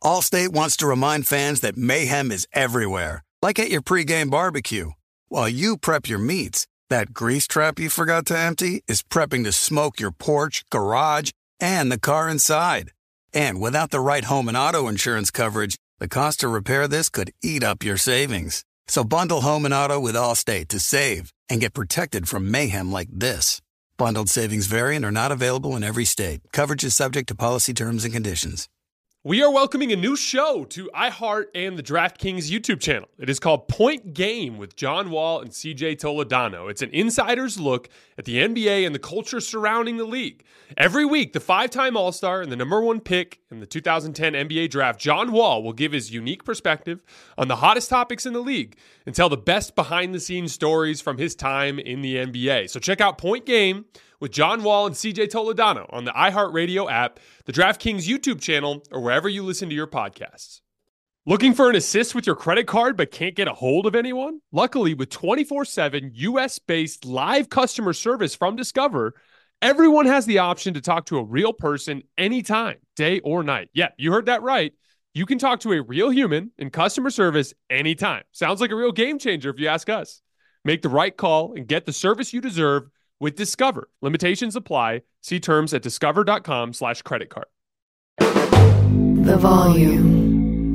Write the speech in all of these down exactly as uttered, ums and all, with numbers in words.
Allstate wants to remind fans that mayhem is everywhere, like at your pregame barbecue. While you prep your meats, that grease trap you forgot to empty is prepping to smoke your porch, garage, and the car inside. And without the right home and auto insurance coverage, the cost to repair this could eat up your savings. So bundle home and auto with Allstate to save and get protected from mayhem like this. Bundled savings vary and are not available in every state. Coverage is subject to policy terms and conditions. We are welcoming a new show to iHeart and the DraftKings YouTube channel. It is called Point Game with John Wall and C J Toledano. It's an insider's look at the N B A and the culture surrounding the league. Every week, the five-time All-Star and the number one pick in the two thousand ten N B A draft, John Wall, will give his unique perspective on the hottest topics in the league and tell the best behind-the-scenes stories from his time in the N B A. So check out Point Game with John Wall and C J Toledano on the iHeartRadio app, the DraftKings YouTube channel, or wherever you listen to your podcasts. Looking for an assist with your credit card but can't get a hold of anyone? Luckily, with twenty-four seven U S-based live customer service from Discover, everyone has the option to talk to a real person anytime, day or night. Yeah, you heard that right. You can talk to a real human in customer service anytime. Sounds like a real game changer if you ask us. Make the right call and get the service you deserve with Discover. Limitations apply. See terms at discover.com slash credit card. The volume.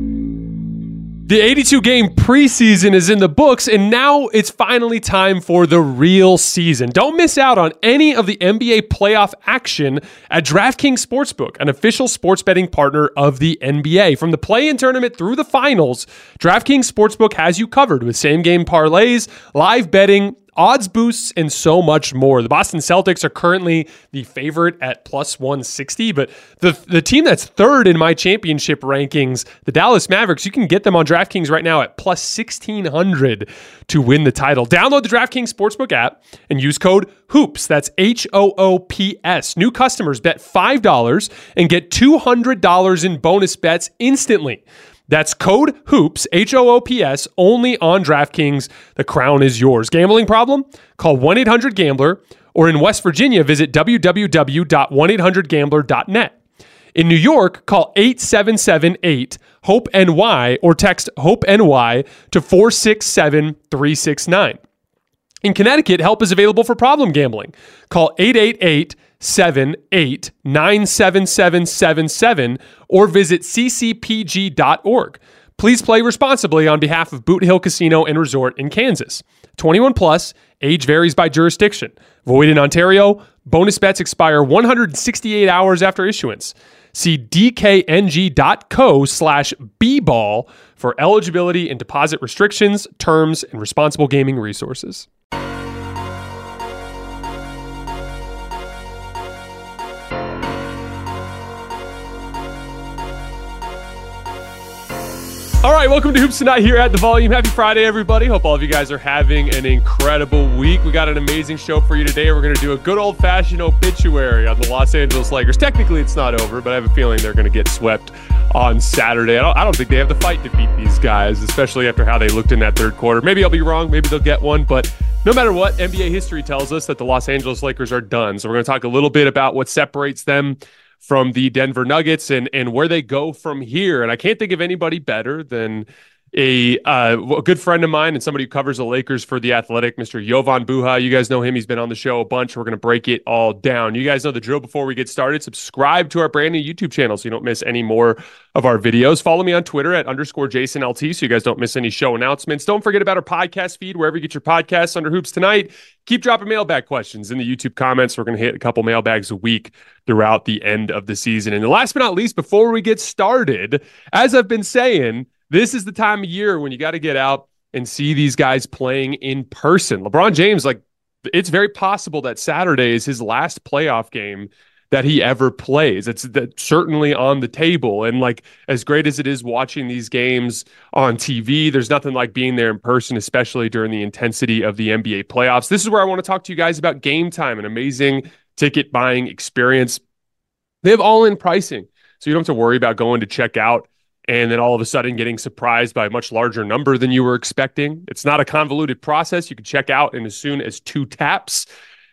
The eighty-two game preseason is in the books, and now it's finally time for the real season. Don't miss out on any of the N B A playoff action at DraftKings Sportsbook, an official sports betting partner of the N B A. From the play-in tournament through the finals, DraftKings Sportsbook has you covered with same-game parlays, live betting, odds boosts, and so much more. The Boston Celtics are currently the favorite at plus one sixty, but the, the team that's third in my championship rankings, the Dallas Mavericks, you can get them on DraftKings right now at plus sixteen hundred to win the title. Download the DraftKings Sportsbook app and use code HOOPS. That's H O O P S. New customers bet five dollars and get two hundred dollars in bonus bets instantly. That's code HOOPS, H O O P S, only on DraftKings. The crown is yours. Gambling problem? Call one eight hundred gambler, or in West Virginia, visit w w w dot one eight hundred gambler dot net. In New York, call eight seven seven eight HOPE N Y or text HOPE-N-Y to four six seven three six nine. In Connecticut, help is available for problem gambling. Call eight eight eight seven eight nine seven seven seven seven or visit c c p g dot org. Please play responsibly on behalf of Boot Hill Casino and Resort in Kansas. twenty-one plus, age varies by jurisdiction. Void in Ontario. Bonus bets expire one hundred sixty-eight hours after issuance. See dkng.co slash bball for eligibility and deposit restrictions, terms, and responsible gaming resources. All right, welcome to Hoops Tonight here at The Volume. Happy Friday, everybody. Hope all of you guys are having an incredible week. We got an amazing show for you today. We're going to do a good old-fashioned obituary on the Los Angeles Lakers. Technically, it's not over, but I have a feeling they're going to get swept on Saturday. I don't, I don't think they have the fight to beat these guys, especially after how they looked in that third quarter. Maybe I'll be wrong. Maybe they'll get one, but no matter what, N B A history tells us that the Los Angeles Lakers are done. So we're going to talk a little bit about what separates them from the Denver Nuggets and and where they go from here. And I can't think of anybody better than a, uh, a good friend of mine and somebody who covers the Lakers for The Athletic, Mister Jovan Buha. You guys know him. He's been on the show a bunch. We're going to break it all down. You guys know the drill. Before we get started, subscribe to our brand new YouTube channel so you don't miss any more of our videos. Follow me on Twitter at underscore Jason L T so you guys don't miss any show announcements. Don't forget about our podcast feed, wherever you get your podcasts under Hoops Tonight. Keep dropping mailbag questions in the YouTube comments. We're going to hit a couple mailbags a week throughout the end of the season. And last but not least, before we get started, as I've been saying, this is the time of year when you got to get out and see these guys playing in person. LeBron James, like, it's very possible that Saturday is his last playoff game that he ever plays. It's that certainly on the table. And like, as great as it is watching these games on T V, there's nothing like being there in person, especially during the intensity of the N B A playoffs. This is where I want to talk to you guys about Game Time, an amazing ticket buying experience. They have all-in pricing, so you don't have to worry about going to check out and then all of a sudden getting surprised by a much larger number than you were expecting. It's not a convoluted process. You can check out in as soon as two taps.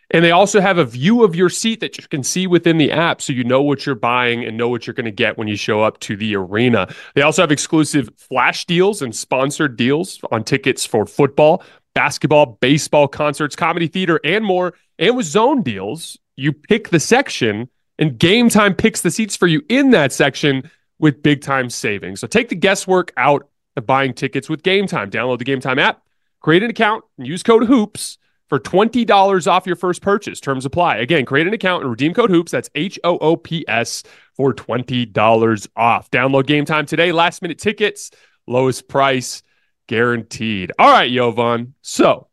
And they also have a view of your seat that you can see within the app so you know what you're buying and know what you're going to get when you show up to the arena. They also have exclusive flash deals and sponsored deals on tickets for football, basketball, baseball, concerts, comedy, theater, and more. And with zone deals, you pick the section and Game Time picks the seats for you in that section with big time savings. So take the guesswork out of buying tickets with Game Time. Download the Game Time app, create an account, and use code HOOPS for twenty dollars off your first purchase. Terms apply. Again, create an account and redeem code HOOPS. That's H O O P S for twenty dollars off. Download Game Time today. Last minute tickets, lowest price guaranteed. All right, Jovan. So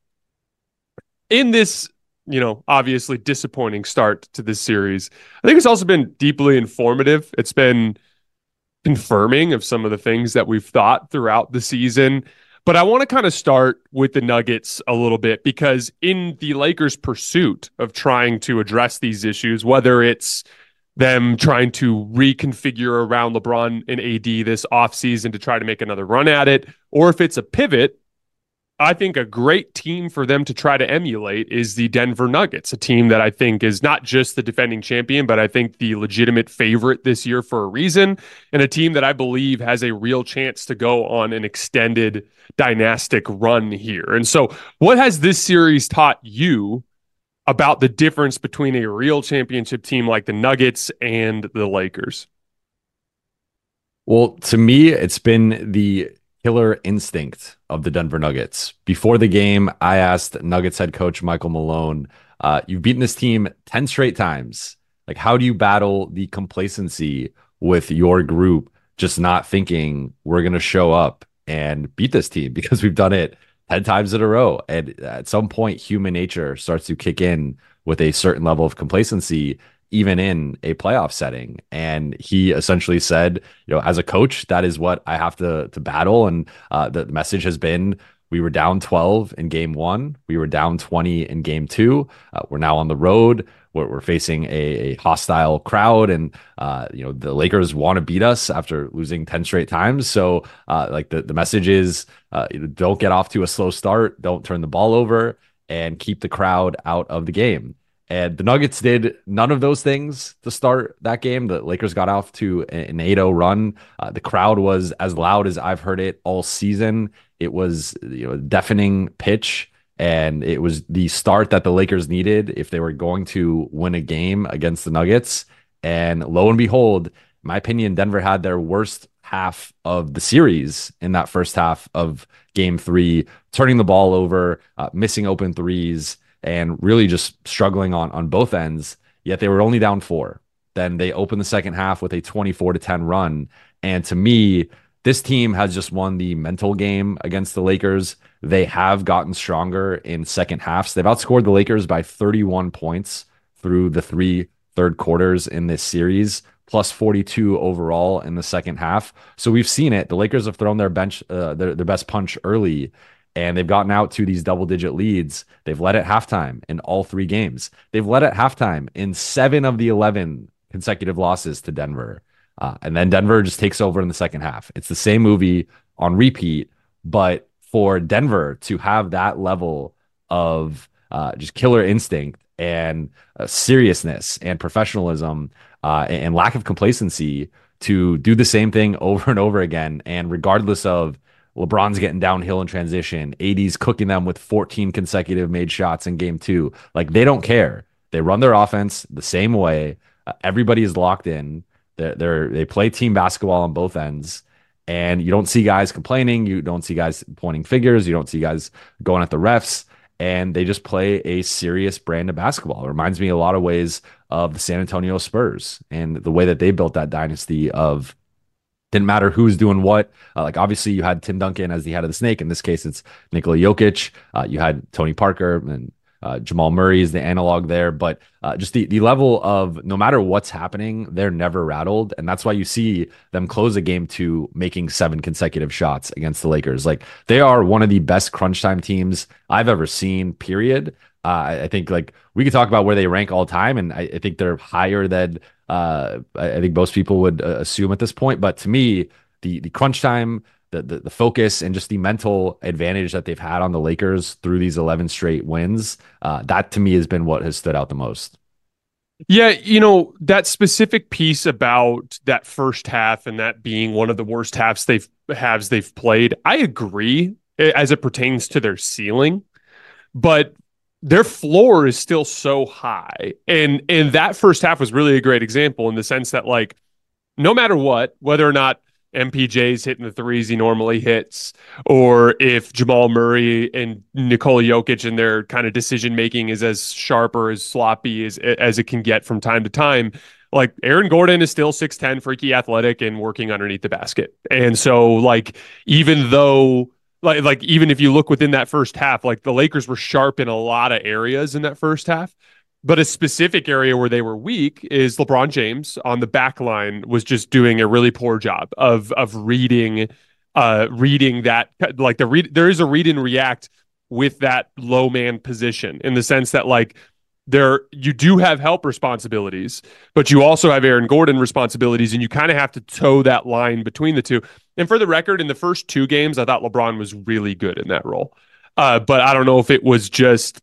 in this, you know, obviously disappointing start to this series, I think it's also been deeply informative. It's been confirming of some of the things that we've thought throughout the season. But I want to kind of start with the Nuggets a little bit, because in the Lakers' pursuit of trying to address these issues, whether it's them trying to reconfigure around LeBron and A D this offseason to try to make another run at it, or if it's a pivot, I think a great team for them to try to emulate is the Denver Nuggets, a team that I think is not just the defending champion, but I think the legitimate favorite this year for a reason, and a team that I believe has a real chance to go on an extended dynastic run here. And so what has this series taught you about the difference between a real championship team like the Nuggets and the Lakers? Well, to me, it's been the killer instinct of the Denver Nuggets. Before the game, I asked Nuggets head coach Michael Malone, uh, you've beaten this team ten straight times. Like, how do you battle the complacency with your group just not thinking we're going to show up and beat this team because we've done it ten times in a row? And at some point, human nature starts to kick in with a certain level of complacency, even in a playoff setting. And he essentially said, you know, as a coach, that is what I have to to battle. And uh, the message has been, we were down twelve in game one. We were down twenty in game two. Uh, we're now on the road. We're, we're facing a, a hostile crowd. And, uh, you know, the Lakers want to beat us after losing ten straight times. So, uh, like, the, the message is, uh, don't get off to a slow start. Don't turn the ball over and keep the crowd out of the game. And the Nuggets did none of those things to start that game. The Lakers got off to an eight oh run. Uh, the crowd was as loud as I've heard it all season. It was, you know, a deafening pitch, and it was the start that the Lakers needed if they were going to win a game against the Nuggets. And lo and behold, in my opinion, Denver had their worst half of the series in that first half of game three, turning the ball over, uh, missing open threes, and really just struggling on, on both ends, yet they were only down four. Then they opened the second half with a twenty-four to ten run. And to me, this team has just won the mental game against the Lakers. They have gotten stronger in second halves. They've outscored the Lakers by thirty-one points through the three third quarters in this series, plus forty-two overall in the second half. So we've seen it. The Lakers have thrown their bench, uh, their, their best punch early, and they've gotten out to these double-digit leads. They've led at halftime in all three games. They've led at halftime in seven of the eleven consecutive losses to Denver. Uh, and then Denver just takes over in the second half. It's the same movie on repeat, but for Denver to have that level of uh, just killer instinct and uh, seriousness and professionalism uh, and lack of complacency to do the same thing over and over again, and regardless of LeBron's getting downhill in transition, A D's cooking them with fourteen consecutive made shots in game two. Like, they don't care. They run their offense the same way. Uh, everybody is locked in. They're, they're, they play team basketball on both ends. And you don't see guys complaining. You don't see guys pointing fingers. You don't see guys going at the refs. And they just play a serious brand of basketball. It reminds me in a lot of ways of the San Antonio Spurs and the way that they built that dynasty of didn't matter who's doing what. Uh, like, obviously, you had Tim Duncan as the head of the snake. In this case, it's Nikola Jokic. Uh, you had Tony Parker, and uh, Jamal Murray is the analog there. But uh, just the, the level of no matter what's happening, they're never rattled. And that's why you see them close a game two making seven consecutive shots against the Lakers. Like, they are one of the best crunch time teams I've ever seen, period. Uh, I think, like, we could talk about where they rank all time, and I, I think they're higher than uh, I think most people would uh, assume at this point. But to me, the the crunch time the, the the focus and just the mental advantage that they've had on the Lakers through these eleven straight wins. Uh, that to me has been what has stood out the most. Yeah, you know, that specific piece about that first half and that being one of the worst halves they've halves they've played, I agree as it pertains to their ceiling, but their floor is still so high. And and that first half was really a great example in the sense that, like, no matter what, whether or not M P J's hitting the threes he normally hits, or if Jamal Murray and Nikola Jokic and their kind of decision making is as sharp or as sloppy as as it can get from time to time, like, Aaron Gordon is still six ten, freaky athletic, and working underneath the basket. And so, like, even though like like even if you look within that first half, like, the Lakers were sharp in a lot of areas in that first half. But a specific area where they were weak is LeBron James on the back line was just doing a really poor job of of reading uh reading that, like, the read there is a read and react with that low man position, in the sense that, like, there you do have help responsibilities, but you also have Aaron Gordon responsibilities, and you kind of have to toe that line between the two. And for the record, in the first two games, I thought LeBron was really good in that role. Uh, but I don't know if it was just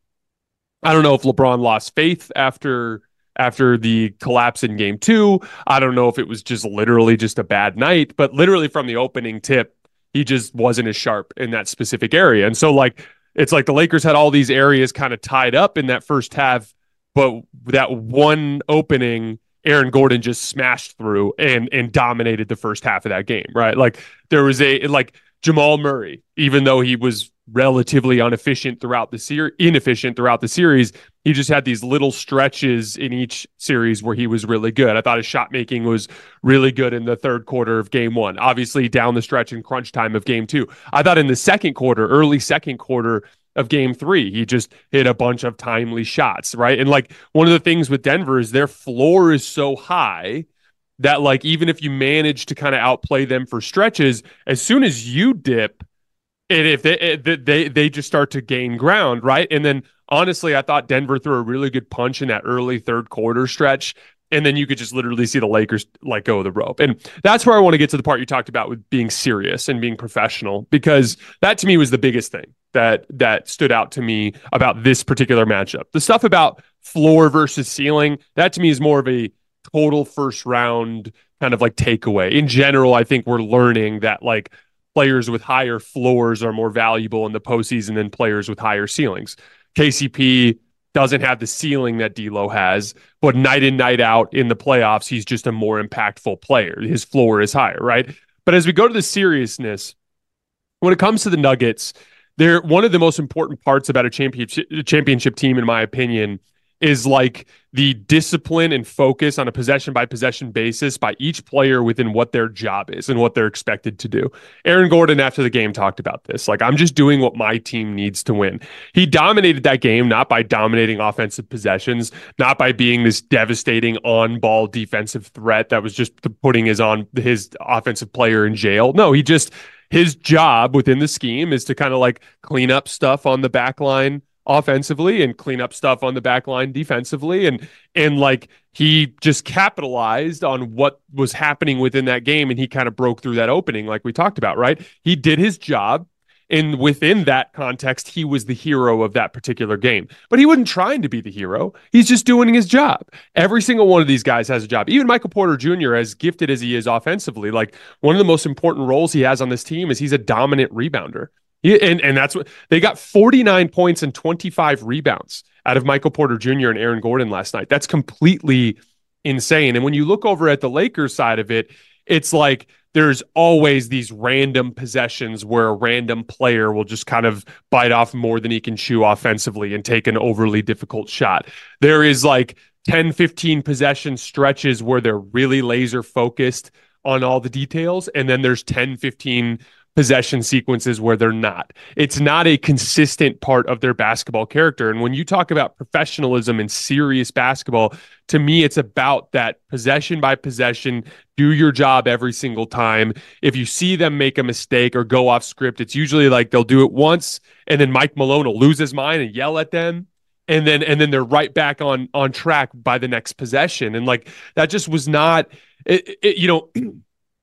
I don't know if LeBron lost faith after after the collapse in game two. I don't know if it was just literally just a bad night, but literally from the opening tip, he just wasn't as sharp in that specific area. And so, like, it's like the Lakers had all these areas kind of tied up in that first half, but that one opening, Aaron Gordon just smashed through and and dominated the first half of that game, right? Like, there was a, like, Jamal Murray, even though he was relatively inefficient throughout the series, inefficient throughout the series, he just had these little stretches in each series where he was really good. I thought his shot making was really good in the third quarter of game one, obviously down the stretch in crunch time of game two. I thought in the second quarter, early second quarter of game three, he just hit a bunch of timely shots, right? And, like, one of the things with Denver is their floor is so high that, like, even if you manage to kind of outplay them for stretches, as soon as you dip, and if they, they they just start to gain ground, right? And then, honestly, I thought Denver threw a really good punch in that early third quarter stretch, and then you could just literally see the Lakers let go of the rope. And that's where I want to get to the part you talked about with being serious and being professional, because that to me was the biggest thing that that stood out to me about this particular matchup. The stuff about floor versus ceiling, that to me is more of a total first round kind of like takeaway. In general, I think we're learning that, like, players with higher floors are more valuable in the postseason than players with higher ceilings. K C P doesn't have the ceiling that D'Lo has, but night in, night out in the playoffs, he's just a more impactful player. His floor is higher, right? But as we go to the seriousness, when it comes to the Nuggets, they're one of the most important parts about a championship championship team, in my opinion, is, like, the discipline and focus on a possession by possession basis by each player within what their job is and what they're expected to do. Aaron Gordon, after the game, talked about this. Like, I'm just doing what my team needs to win. He dominated that game, not by dominating offensive possessions, not by being this devastating on-ball defensive threat that was just putting his on his offensive player in jail. No, he just, his job within the scheme is to kind of, like, clean up stuff on the back line offensively and clean up stuff on the back line defensively. And, and like, he just capitalized on what was happening within that game, and he kind of broke through that opening like we talked about, right? He did his job. And within that context, he was the hero of that particular game. But he wasn't trying to be the hero. He's just doing his job. Every single one of these guys has a job. Even Michael Porter Junior, as gifted as he is offensively, like, one of the most important roles he has on this team is he's a dominant rebounder. He, and, and that's what they got forty-nine points and twenty-five rebounds out of Michael Porter Junior and Aaron Gordon last night. That's completely insane. And when you look over at the Lakers side of it, it's like there's always these random possessions where a random player will just kind of bite off more than he can chew offensively and take an overly difficult shot. There is like ten, fifteen possession stretches where they're really laser focused on all the details. And then there's ten, fifteen possession sequences where they're not. It's not a consistent part of their basketball character. And when you talk about professionalism and serious basketball, to me, it's about that possession by possession, do your job every single time. If you see them make a mistake or go off script, it's usually like they'll do it once and then Mike Malone will lose his mind and yell at them. And then and then they're right back on on track by the next possession. And like that just was not, it, it, you know,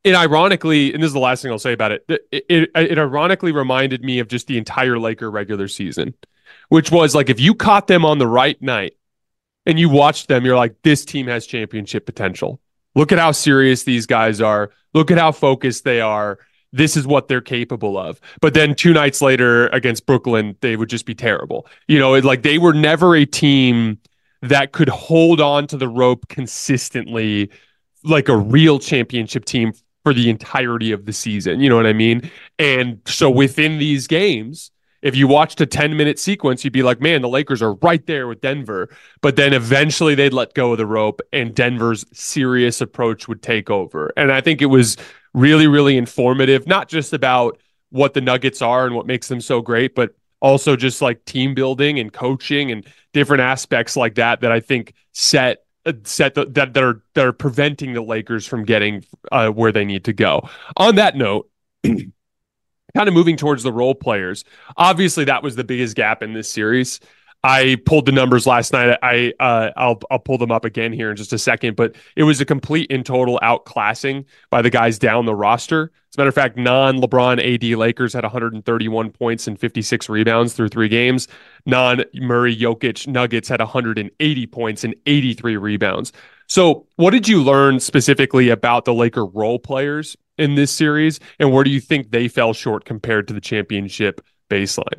it ironically, and this is the last thing I'll say about it, it, it, it ironically reminded me of just the entire Laker regular season, which was like if you caught them on the right night and you watched them, you're like, this team has championship potential. Look at how serious these guys are. Look at how focused they are. This is what they're capable of. But then two nights later against Brooklyn, they would just be terrible. You know, it, like they were never a team that could hold on to the rope consistently like a real championship team for the entirety of the season. You know what I mean? And so within these games, if you watched a ten minute sequence, you'd be like, man, the Lakers are right there with Denver. But then eventually they'd let go of the rope and Denver's serious approach would take over. And I think it was really, really informative, not just about what the Nuggets are and what makes them so great, but also just like team building and coaching and different aspects like that, that I think set set the, that that are that are preventing the Lakers from getting uh, where they need to go. On that note, kind of moving towards the role players, obviously that was the biggest gap in this series. I pulled the numbers last night. I uh, I'll I'll pull them up again here in just a second, but it was a complete and total outclassing by the guys down the roster. As a matter of fact, non-LeBron A D Lakers had one hundred thirty-one points and fifty-six rebounds through three games. Non-Murray Jokic Nuggets had one hundred eighty points and eighty-three rebounds. So, what did you learn specifically about the Laker role players in this series, and where do you think they fell short compared to the championship baseline?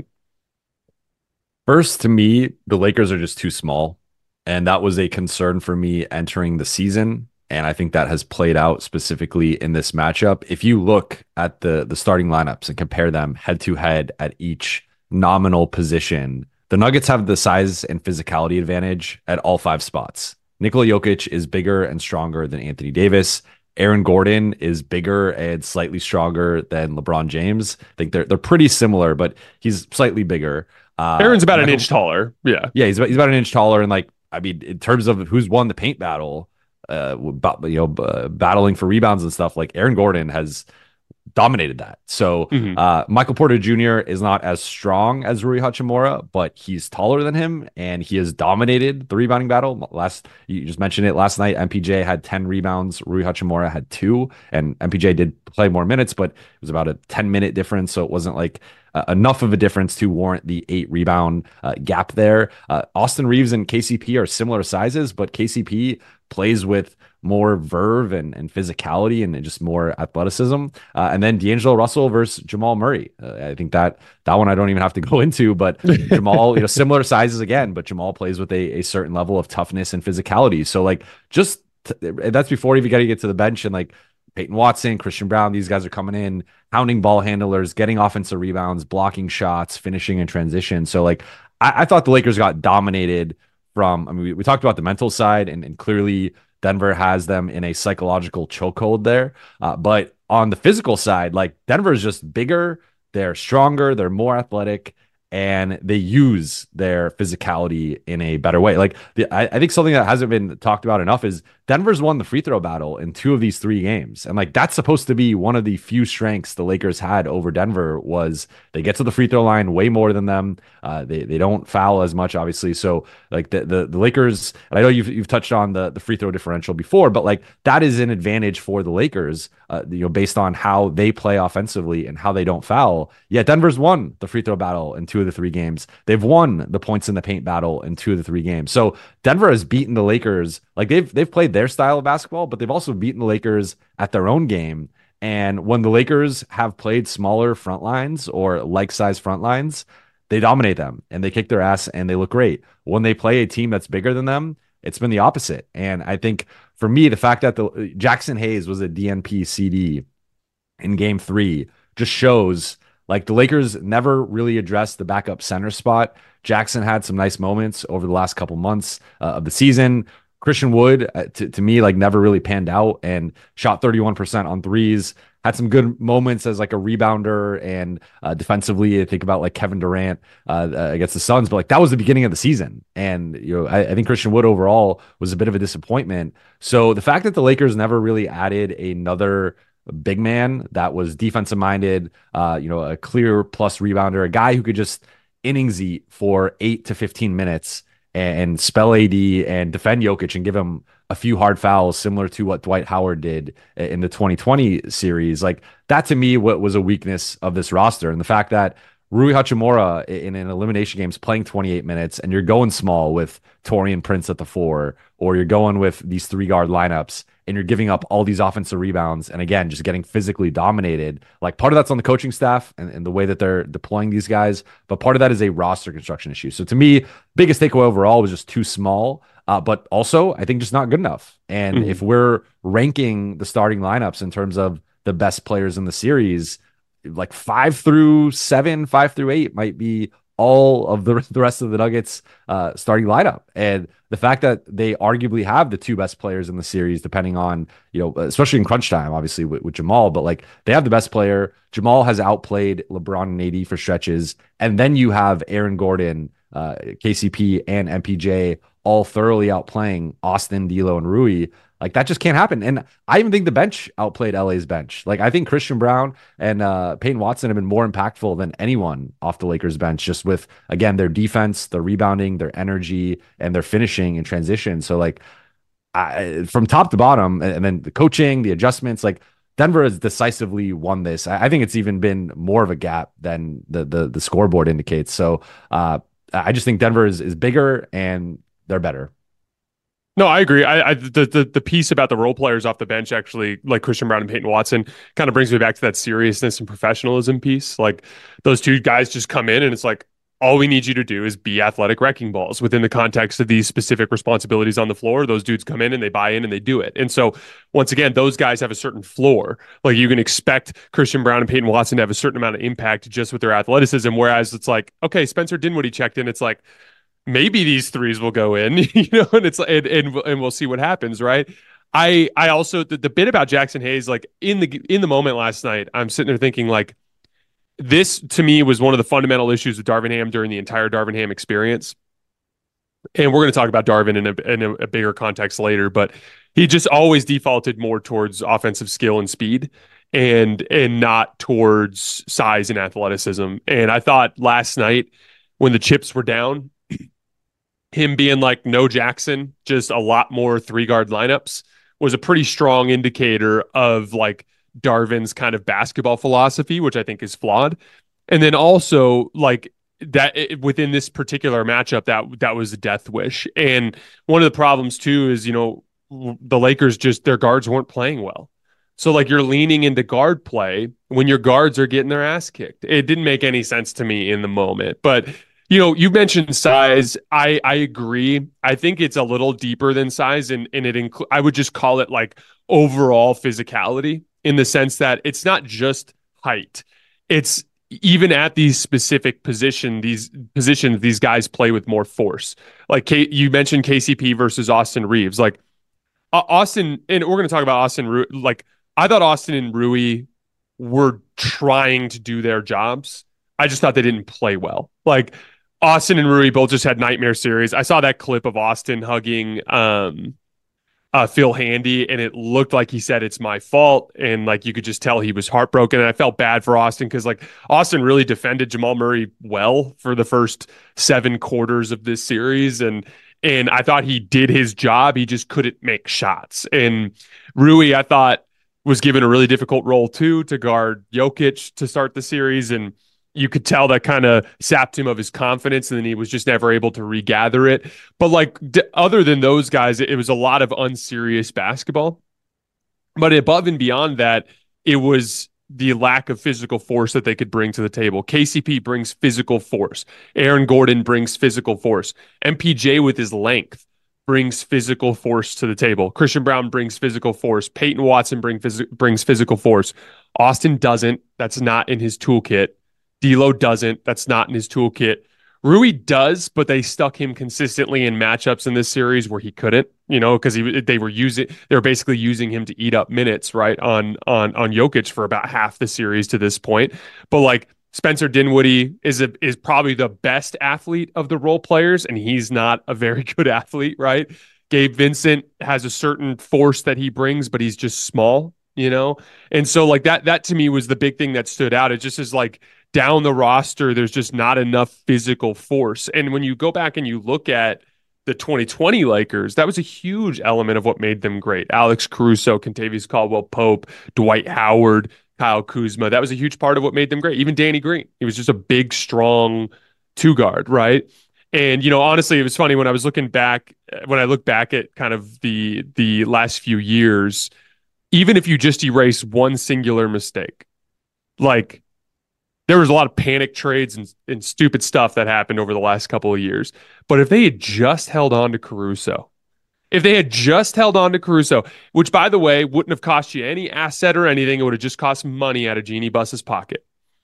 First, to me, the Lakers are just too small. And that was a concern for me entering the season. And I think that has played out specifically in this matchup. If you look at the, the starting lineups and compare them head to head at each nominal position, the Nuggets have the size and physicality advantage at all five spots. Nikola Jokic is bigger and stronger than Anthony Davis. Aaron Gordon is bigger and slightly stronger than LeBron James. I think they're they're pretty similar, but he's slightly bigger. Uh, Aaron's about an Michael, inch taller. Yeah. Yeah, he's about, he's about an inch taller. And like, I mean, in terms of who's won the paint battle, uh, you know, uh, battling for rebounds and stuff, like Aaron Gordon has dominated that. So mm-hmm. uh, Michael Porter Junior is not as strong as Rui Hachimura, but he's taller than him, and he has dominated the rebounding battle. Last, you just mentioned it last night, M P J had ten rebounds, Rui Hachimura had two, and M P J did play more minutes, but it was about a ten minute difference, so it wasn't like uh, enough of a difference to warrant the eight rebound uh, gap there. Uh, Austin Reeves and K C P are similar sizes, but K C P plays with more verve and, and physicality and just more athleticism. Uh, and then D'Angelo Russell versus Jamal Murray. Uh, I think that that one I don't even have to go into, but Jamal, you know, similar sizes again, but Jamal plays with a, a certain level of toughness and physicality. So like just t- that's before you got to get to the bench, and like Peyton Watson, Christian Brown, these guys are coming in, hounding ball handlers, getting offensive rebounds, blocking shots, finishing in transition. So like I, I thought the Lakers got dominated from, I mean, we, we talked about the mental side, and, and clearly Denver has them in a psychological chokehold there. Uh, but on the physical side, like Denver is just bigger, they're stronger, they're more athletic, and they use their physicality in a better way. Like the, I, I think something that hasn't been talked about enough is Denver's won the free throw battle in two of these three games. And like, that's supposed to be one of the few strengths the Lakers had over Denver, was they get to the free throw line way more than them. Uh, they, they don't foul as much, obviously. So like the, the, the Lakers, and I know you've, you've touched on the, the free throw differential before, but like that is an advantage for the Lakers, uh, you know, based on how they play offensively and how they don't foul. Yeah, Denver's won the free throw battle in two of the three games. They've won the points in the paint battle in two of the three games. So Denver has beaten the Lakers. Like they've, they've played their style of basketball, but they've also beaten the Lakers at their own game. And when the Lakers have played smaller front lines or like size front lines, they dominate them and they kick their ass and they look great. When they play a team that's bigger than them, it's been the opposite. And I think for me, the fact that the Jackson Hayes was a D N P C D in game three just shows like the Lakers never really addressed the backup center spot. Jackson had some nice moments over the last couple months uh, of the season. Christian Wood, uh, to, to me, like never really panned out and shot thirty-one percent on threes. Had some good moments as like a rebounder and uh, defensively. I think about like Kevin Durant uh, against the Suns, but like that was the beginning of the season. And you know, I, I think Christian Wood overall was a bit of a disappointment. So the fact that the Lakers never really added another big man that was defensive minded, uh, you know, a clear plus rebounder, a guy who could just innings eat for eight to fifteen minutes and spell A D and defend Jokic and give him a few hard fouls, similar to what Dwight Howard did in the twenty twenty series. Like that to me, what was a weakness of this roster, and the fact that Rui Hachimura in an elimination game is playing twenty-eight minutes, and you're going small with Taurean Prince at the four, or you're going with these three guard lineups, and you're giving up all these offensive rebounds, and again, just getting physically dominated. Like part of that's on the coaching staff and, and the way that they're deploying these guys, but part of that is a roster construction issue. So to me, biggest takeaway overall was just too small, uh, but also I think just not good enough. And mm-hmm. if we're ranking the starting lineups in terms of the best players in the series, like five through seven, five through eight might be all of the, the rest of the Nuggets uh, starting lineup. And the fact that they arguably have the two best players in the series, depending on, you know, especially in crunch time, obviously with, with Jamal, but like they have the best player. Jamal has outplayed LeBron and A D for stretches. And then you have Aaron Gordon, uh, K C P and M P J all thoroughly outplaying Austin, D'Lo, and Rui. Like that just can't happen. And I even think the bench outplayed L A's bench. Like I think Christian Brown and uh, Peyton Watson have been more impactful than anyone off the Lakers bench, just with, again, their defense, their rebounding, their energy, and their finishing and transition. So like I, from top to bottom, and, and then the coaching, the adjustments, like Denver has decisively won this. I, I think it's even been more of a gap than the the, the scoreboard indicates. So uh, I just think Denver is, is bigger and they're better. No, I agree. I, I the, the the piece about the role players off the bench, actually, like Christian Brown and Peyton Watson, kind of brings me back to that seriousness and professionalism piece. Like those two guys just come in and it's like, all we need you to do is be athletic wrecking balls within the context of these specific responsibilities on the floor. Those dudes come in and they buy in and they do it. And so once again, those guys have a certain floor. Like you can expect Christian Brown and Peyton Watson to have a certain amount of impact just with their athleticism. Whereas it's like, okay, Spencer Dinwiddie checked in. It's like, maybe these threes will go in, you know, and it's and, and and we'll see what happens, right? I I also the, the bit about Jackson Hayes, like in the in the moment last night, I'm sitting there thinking like this to me was one of the fundamental issues with Darvin Ham during the entire Darvin Ham experience. And we're going to talk about Darvin in a in a, a bigger context later, but he just always defaulted more towards offensive skill and speed and and not towards size and athleticism. And I thought last night when the chips were down, him being like no Jackson, just a lot more three guard lineups was a pretty strong indicator of like Darvin's kind of basketball philosophy, which I think is flawed. And then also like that it, within this particular matchup, that that was a death wish. And one of the problems too is, you know, the Lakers just their guards weren't playing well. So like you're leaning into guard play when your guards are getting their ass kicked. It didn't make any sense to me in the moment, but you know, you mentioned size. I I agree. I think it's a little deeper than size, and and it include. I would just call it like overall physicality in the sense that it's not just height. It's even at these specific position, these positions, these guys play with more force. Like K, you mentioned K C P versus Austin Reeves. Like uh, Austin, and we're going to talk about Austin. Ru- like I thought Austin and Rui were trying to do their jobs. I just thought they didn't play well. Like. Austin and Rui both just had nightmare series. I saw that clip of Austin hugging um, uh, Phil Handy, and it looked like he said, "It's my fault." And like you could just tell he was heartbroken. And I felt bad for Austin because like Austin really defended Jamal Murray well for the first seven quarters of this series. And and I thought he did his job. He just couldn't make shots. And Rui, I thought, was given a really difficult role too to guard Jokic to start the series. And you could tell that kind of sapped him of his confidence, and then he was just never able to regather it. But like d- other than those guys, it was a lot of unserious basketball. But above and beyond that, it was the lack of physical force that they could bring to the table. K C P brings physical force. Aaron Gordon brings physical force. M P J with his length brings physical force to the table. Christian Brown brings physical force. Peyton Watson bring phys- brings physical force. Austin doesn't. That's not in his toolkit. D'Lo doesn't. That's not in his toolkit. Rui does, but they stuck him consistently in matchups in this series where he couldn't, you know, because he they were using they were basically using him to eat up minutes, right, on on on Jokic for about half the series to this point. But like Spencer Dinwiddie is a, is probably the best athlete of the role players, and he's not a very good athlete, right? Gabe Vincent has a certain force that he brings, but he's just small, you know? And so like that that to me was the big thing that stood out. It just is like down the roster, there's just not enough physical force. And when you go back and you look at the twenty twenty Lakers, that was a huge element of what made them great. Alex Caruso, Kentavious Caldwell-Pope, Dwight Howard, Kyle Kuzma. That was a huge part of what made them great. Even Danny Green. He was just a big, strong two guard, right? And, you know, honestly, it was funny when I was looking back, when I look back at kind of the the last few years, even if you just erase one singular mistake, like there was a lot of panic trades and, and stupid stuff that happened over the last couple of years. But if they had just held on to Caruso, if they had just held on to Caruso, which, by the way, wouldn't have cost you any asset or anything, it would have just cost money out of Jeannie Buss's pocket.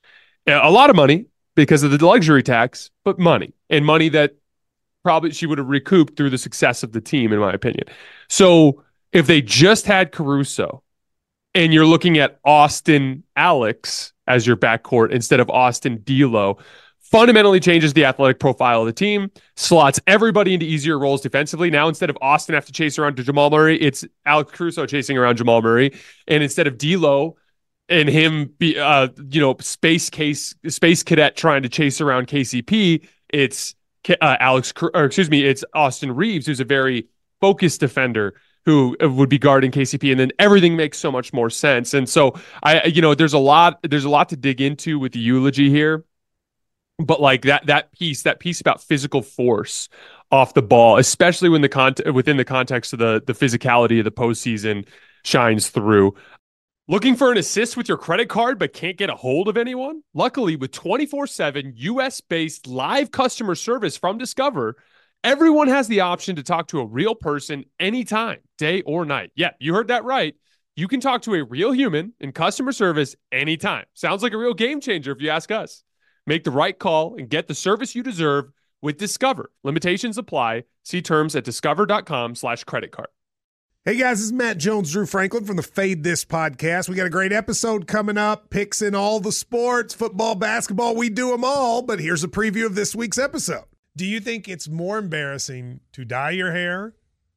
A lot of money because of the luxury tax, but money. And money that probably she would have recouped through the success of the team, in my opinion. So if they just had Caruso, and you're looking at Austin Alex as your backcourt instead of Austin D'Lo, fundamentally changes the athletic profile of the team, slots everybody into easier roles defensively. Now, instead of Austin have to chase around to Jamal Murray, it's Alex Caruso chasing around Jamal Murray. And instead of D'Lo and him be, uh, you know, space case, space cadet trying to chase around K C P, it's uh, Alex, or excuse me, it's Austin Reeves, who's a very focused defender who would be guarding K C P, and then everything makes so much more sense. And so I, you know, there's a lot, there's a lot to dig into with the eulogy here, but like that, that piece, that piece about physical force off the ball, especially when the con- within the context of the, the physicality of the postseason shines through. Looking for an assist with your credit card but can't get a hold of anyone? Luckily, with twenty-four seven U S-based live customer service from Discover, everyone has the option to talk to a real person anytime, day or night. Yeah, you heard that right. You can talk to a real human in customer service anytime. Sounds like a real game changer if you ask us. Make the right call and get the service you deserve with Discover. Limitations apply. See terms at discover.com slash credit card. Hey guys, this is Matt Jones, Drew Franklin from the Fade This podcast. We got a great episode coming up, picks in all the sports, football, basketball, we do them all. But here's a preview of this week's episode. Do you think it's more embarrassing to dye your hair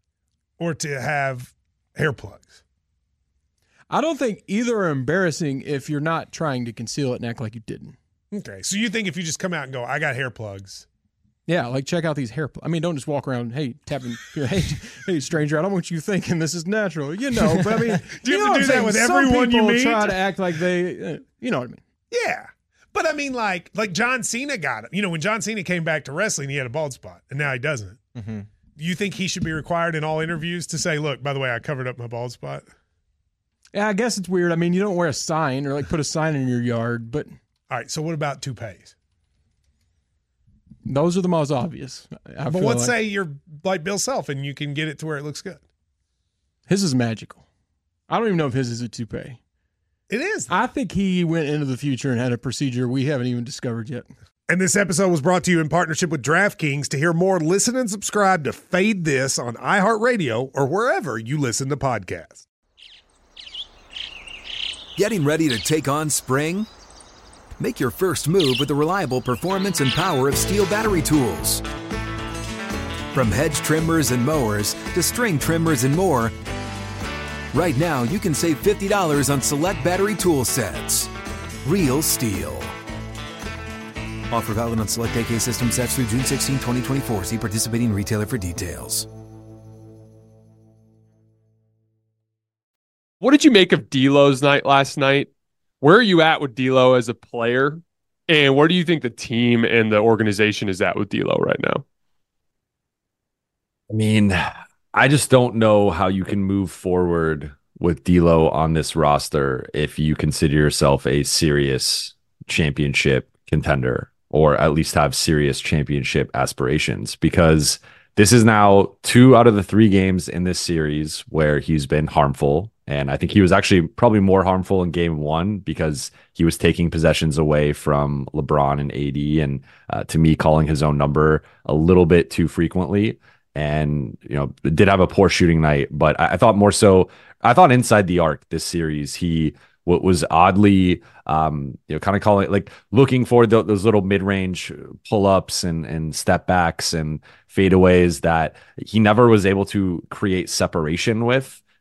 or to have hair plugs? I don't think either are embarrassing if you're not trying to conceal it and act like you didn't. Okay, so you think if you just come out and go, I got hair plugs. Yeah, like check out these hair plugs. I mean, don't just walk around, hey, tapping, hey, hey, stranger, I don't want you thinking this is natural. You know, but I mean, do you, you have know to do that with Some everyone you people meet? try to act like they, uh, you know what I mean? Yeah. But I mean, like, like John Cena got it. You know, when John Cena came back to wrestling, he had a bald spot, and now he doesn't. Mm-hmm. You think he should be required in all interviews to say, look, by the way, I covered up my bald spot? Yeah, I guess it's weird. I mean, you don't wear a sign or like put a sign in your yard, but. All right, so what about toupees? Those are the most obvious. I but let's like. say you're like Bill Self and you can get it to where it looks good. His is magical. I don't even know if his is a toupee. It is. I think he went into the future and had a procedure we haven't even discovered yet. And this episode was brought to you in partnership with DraftKings. To hear more, listen and subscribe to Fade This on iHeartRadio or wherever you listen to podcasts. Getting ready to take on spring? Make your first move with the reliable performance and power of Steel battery tools. From hedge trimmers and mowers to string trimmers and more, right now you can save fifty dollars on select battery tool sets. Real Steel. Offer valid on select A K system sets through June sixteenth, twenty twenty-four. See participating retailer for details. What did you make of D'Lo's night last night? Where are you at with D'Lo as a player? And where do you think the team and the organization is at with D'Lo right now? I mean, I just don't know how you can move forward with D'Lo on this roster if you consider yourself a serious championship contender, or at least have serious championship aspirations, because this is now two out of the three games in this series where he's been harmful. And I think he was actually probably more harmful in game one because he was taking possessions away from LeBron and A D, and uh, to me, calling his own number a little bit too frequently. And, you know, did have a poor shooting night, but I, I thought more so, I thought inside the arc this series, he what was oddly, um, you know, kind of calling it like looking for the, those little mid-range pull-ups and and step backs and fadeaways that he never was able to create separation with.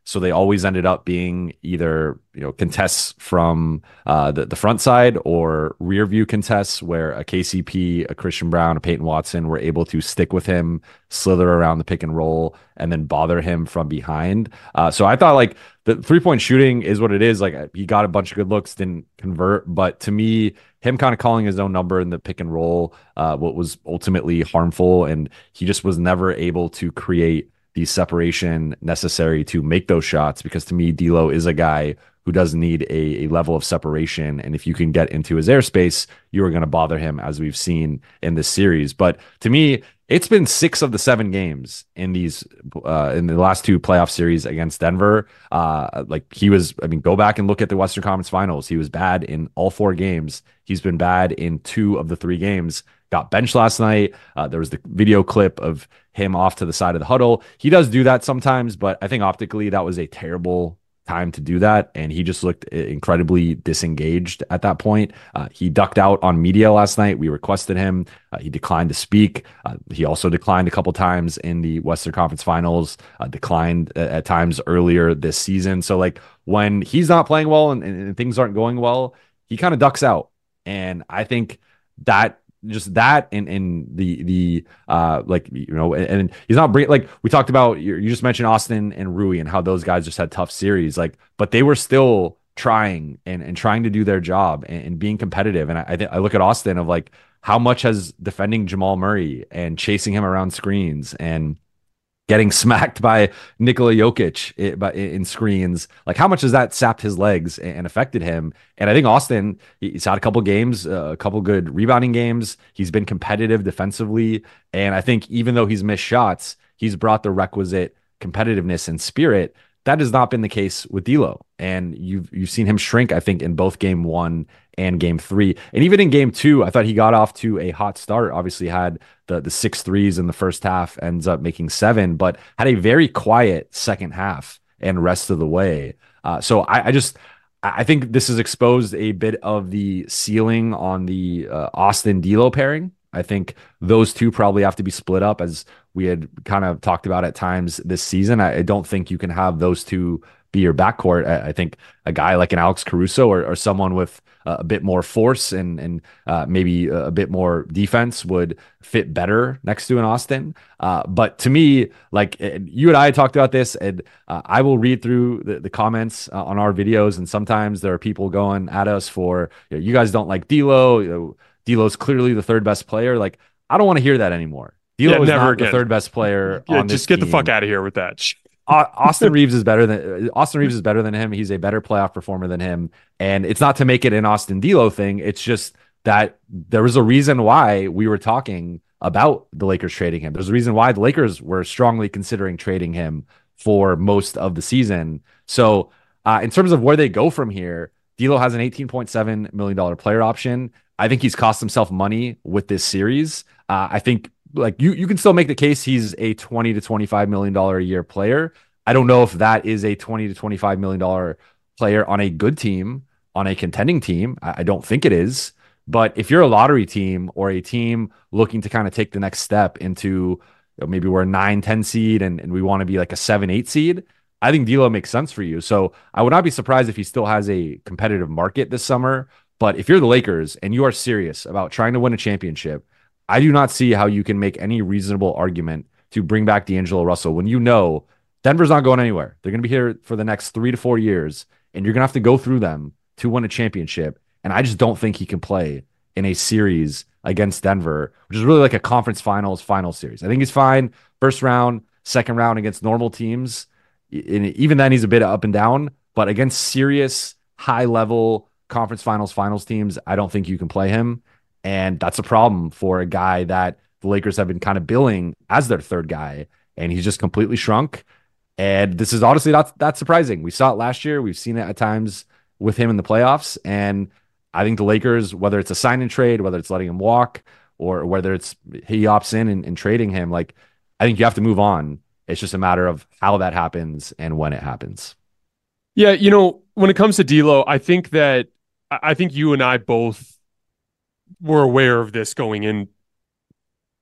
So they always ended up being either, you know, contests from uh, the, the front side or rear view contests where a K C P, a Christian Brown, a Peyton Watson were able to stick with him, slither around the pick and roll, and then bother him from behind. Uh, so I thought like the three-point shooting is what it is. Like he got a bunch of good looks, didn't convert. But to me, him kind of calling his own number in the pick and roll, uh, what was ultimately harmful. And he just was never able to create the separation necessary to make those shots, because to me, D'Lo is a guy who does need a, a level of separation. And if you can get into his airspace, you are going to bother him, as we've seen in this series. But to me, it's been six of the seven games in these uh, in the last two playoff series against Denver. Uh, like he was, I mean, go back and look at the Western Conference Finals. He was bad in all four games. He's been bad in two of the three games. Got benched last night. Uh, there was the video clip of him off to the side of the huddle. He does do that sometimes, but I think optically that was a terrible time to do that, and he just looked incredibly disengaged at that point. Uh, he ducked out on media last night. We requested him. Uh, he declined to speak. Uh, he also declined a couple times in the Western Conference Finals, uh, declined at, at times earlier this season. So like when he's not playing well and, and things aren't going well, he kind of ducks out. And I think that just that and in the the uh like you know and, and he's not bringing, like we talked about, you, you just mentioned Austin and Rui and how those guys just had tough series, like but they were still trying and, and trying to do their job and, and being competitive. And I I, th- I look at Austin of like how much has defending Jamal Murray and chasing him around screens and getting smacked by Nikola Jokic in screens, like how much has that sapped his legs and affected him? And I think Austin, he's had a couple games, uh, a couple good rebounding games. He's been competitive defensively. And I think even though he's missed shots, he's brought the requisite competitiveness and spirit. That has not been the case with D'Lo. And you've, you've seen him shrink, I think, in both game one and game three. And even in game two, I thought he got off to a hot start. Obviously had the, the six threes in the first half, ends up making seven, but had a very quiet second half and rest of the way. Uh, so I, I just, I think this has exposed a bit of the ceiling on the uh, Austin D'Lo pairing. I think those two probably have to be split up, as we had kind of talked about at times this season. I, I don't think you can have those two be your backcourt. I, I think a guy like an Alex Caruso or, or someone with uh, a bit more force and and uh, maybe a bit more defense would fit better next to an Austin. Uh, but to me, like you and I talked about this, and uh, I will read through the, the comments uh, on our videos, and sometimes there are people going at us for, you know, you guys don't like D'Lo. You know, D'Lo's clearly the third best player. Like, I don't want to hear that anymore. D'Lo yeah, is not again. the third best player. Yeah, on just this get team. the fuck out of here with that. Austin Reeves is better than Austin Reeves is better than him. He's a better playoff performer than him. And it's not to make it an Austin D'Lo thing. It's just that there was a reason why we were talking about the Lakers trading him. There's a reason why the Lakers were strongly considering trading him for most of the season. So uh, in terms of where they go from here, D'Lo has an eighteen point seven million dollars player option. I think he's cost himself money with this series. Uh, I think like you, you can still make the case he's a twenty to twenty-five million dollars a year player. I don't know if that is a twenty to twenty-five million dollars player on a good team, on a contending team. I, I don't think it is. But if you're a lottery team or a team looking to kind of take the next step into, you know, maybe we're a nine, ten seed and, and we want to be like a seven, eight seed, I think D'Lo makes sense for you. So I would not be surprised if he still has a competitive market this summer. But if you're the Lakers and you are serious about trying to win a championship, I do not see how you can make any reasonable argument to bring back D'Angelo Russell when you know Denver's not going anywhere. They're going to be here for the next three to four years, and you're going to have to go through them to win a championship. And I just don't think he can play in a series against Denver, which is really like a conference finals final series. I think he's fine first round, second round against normal teams. And even then, he's a bit up and down. But against serious, high-level conference finals finals teams, I don't think you can play him. And that's a problem for a guy that the Lakers have been kind of billing as their third guy. And he's just completely shrunk. And this is honestly not that surprising. We saw it last year. We've seen it at times with him in the playoffs. And I think the Lakers, whether it's a sign and trade, whether it's letting him walk, or whether it's he opts in and, and trading him, like I think you have to move on. It's just a matter of how that happens and when it happens. Yeah, you know, when it comes to D'Lo, I think that I think you and I both were aware of this going in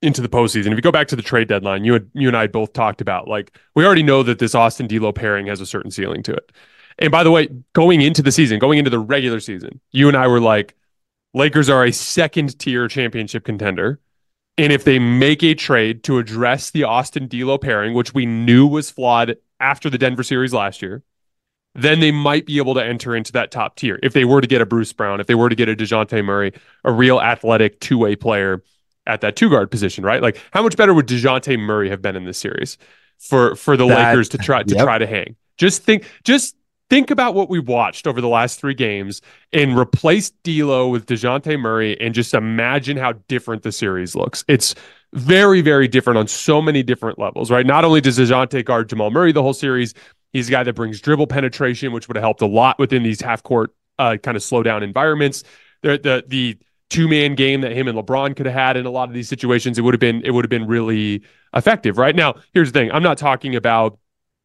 into the postseason. If you go back to the trade deadline, you and you and I both talked about, like, we already know that this Austin D'Lo pairing has a certain ceiling to it. And by the way, going into the season, going into the regular season, you and I were like, Lakers are a second tier championship contender. And if they make a trade to address the Austin D'Lo pairing, which we knew was flawed after the Denver series last year, then they might be able to enter into that top tier. If they were to get a Bruce Brown, if they were to get a DeJounte Murray, a real athletic two-way player at that two-guard position, right? Like, how much better would DeJounte Murray have been in this series for, for the That- Lakers to try to yep. try to hang? Just think, just think about what we watched over the last three games and replace D'Lo with DeJounte Murray and just imagine how different the series looks. It's very, very different on so many different levels, right? Not only does DeJounte guard Jamal Murray the whole series, he's a guy that brings dribble penetration, which would have helped a lot within these half-court uh, kind of slow down environments. The the the two-man game that him and LeBron could have had in a lot of these situations, it would have been it would have been really effective, right? Now, here's the thing: I'm not talking about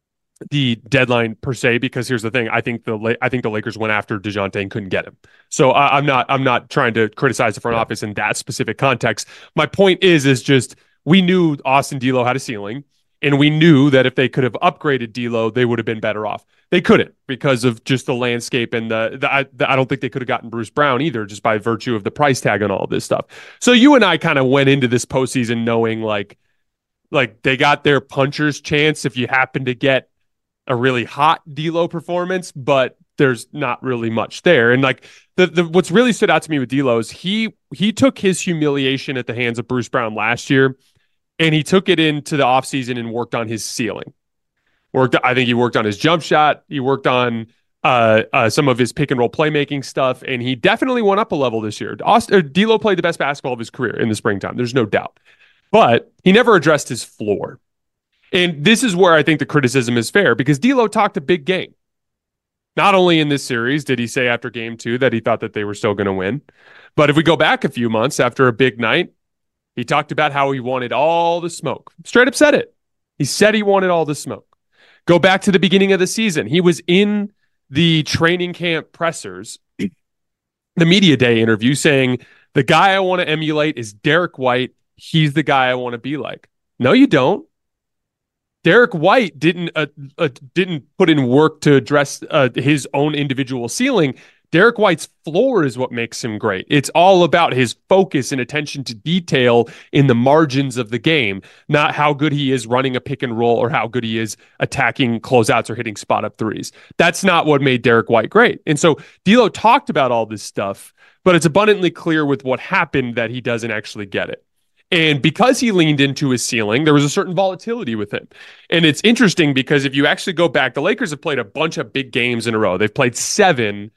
the deadline per se, because here's the thing: I think the I think the Lakers went after DeJounte and couldn't get him. So I, I'm not I'm not trying to criticize the front Yeah. office in that specific context. My point is is just we knew Austin D'Lo had a ceiling, and we knew that if they could have upgraded D'Lo, they would have been better off. They couldn't because of just the landscape and the, the, I, the I don't think they could have gotten Bruce Brown either, just by virtue of the price tag on all of this stuff. So you and I kind of went into this postseason knowing like like they got their puncher's chance if you happen to get a really hot D'Lo performance, but there's not really much there. And like the, the what's really stood out to me with D'Lo is he he took his humiliation at the hands of Bruce Brown last year, and he took it into the offseason and worked on his ceiling. Worked, I think he worked on his jump shot. He worked on uh, uh, some of his pick and roll playmaking stuff, and he definitely went up a level this year. Austin, D'Lo played the best basketball of his career in the springtime. There's no doubt, but he never addressed his floor. And this is where I think the criticism is fair, because D'Lo talked a big game. Not only in this series did he say after game two that he thought that they were still going to win, but if we go back a few months after a big night, he talked about how he wanted all the smoke. Straight up said it. He said he wanted all the smoke. Go back to the beginning of the season. He was in the training camp pressers, the media day interview, saying, the guy I want to emulate is Derek White. He's the guy I want to be like. No, you don't. Derek White didn't uh, uh, didn't put in work to address uh, his own individual ceiling. Derek White's floor is what makes him great. It's all about his focus and attention to detail in the margins of the game, not how good he is running a pick and roll or how good he is attacking closeouts or hitting spot up threes. That's not what made Derek White great. And so D'Lo talked about all this stuff, but it's abundantly clear with what happened that he doesn't actually get it. And because he leaned into his ceiling, there was a certain volatility with him. And it's interesting because if you actually go back, the Lakers have played a bunch of big games in a row. They've played seven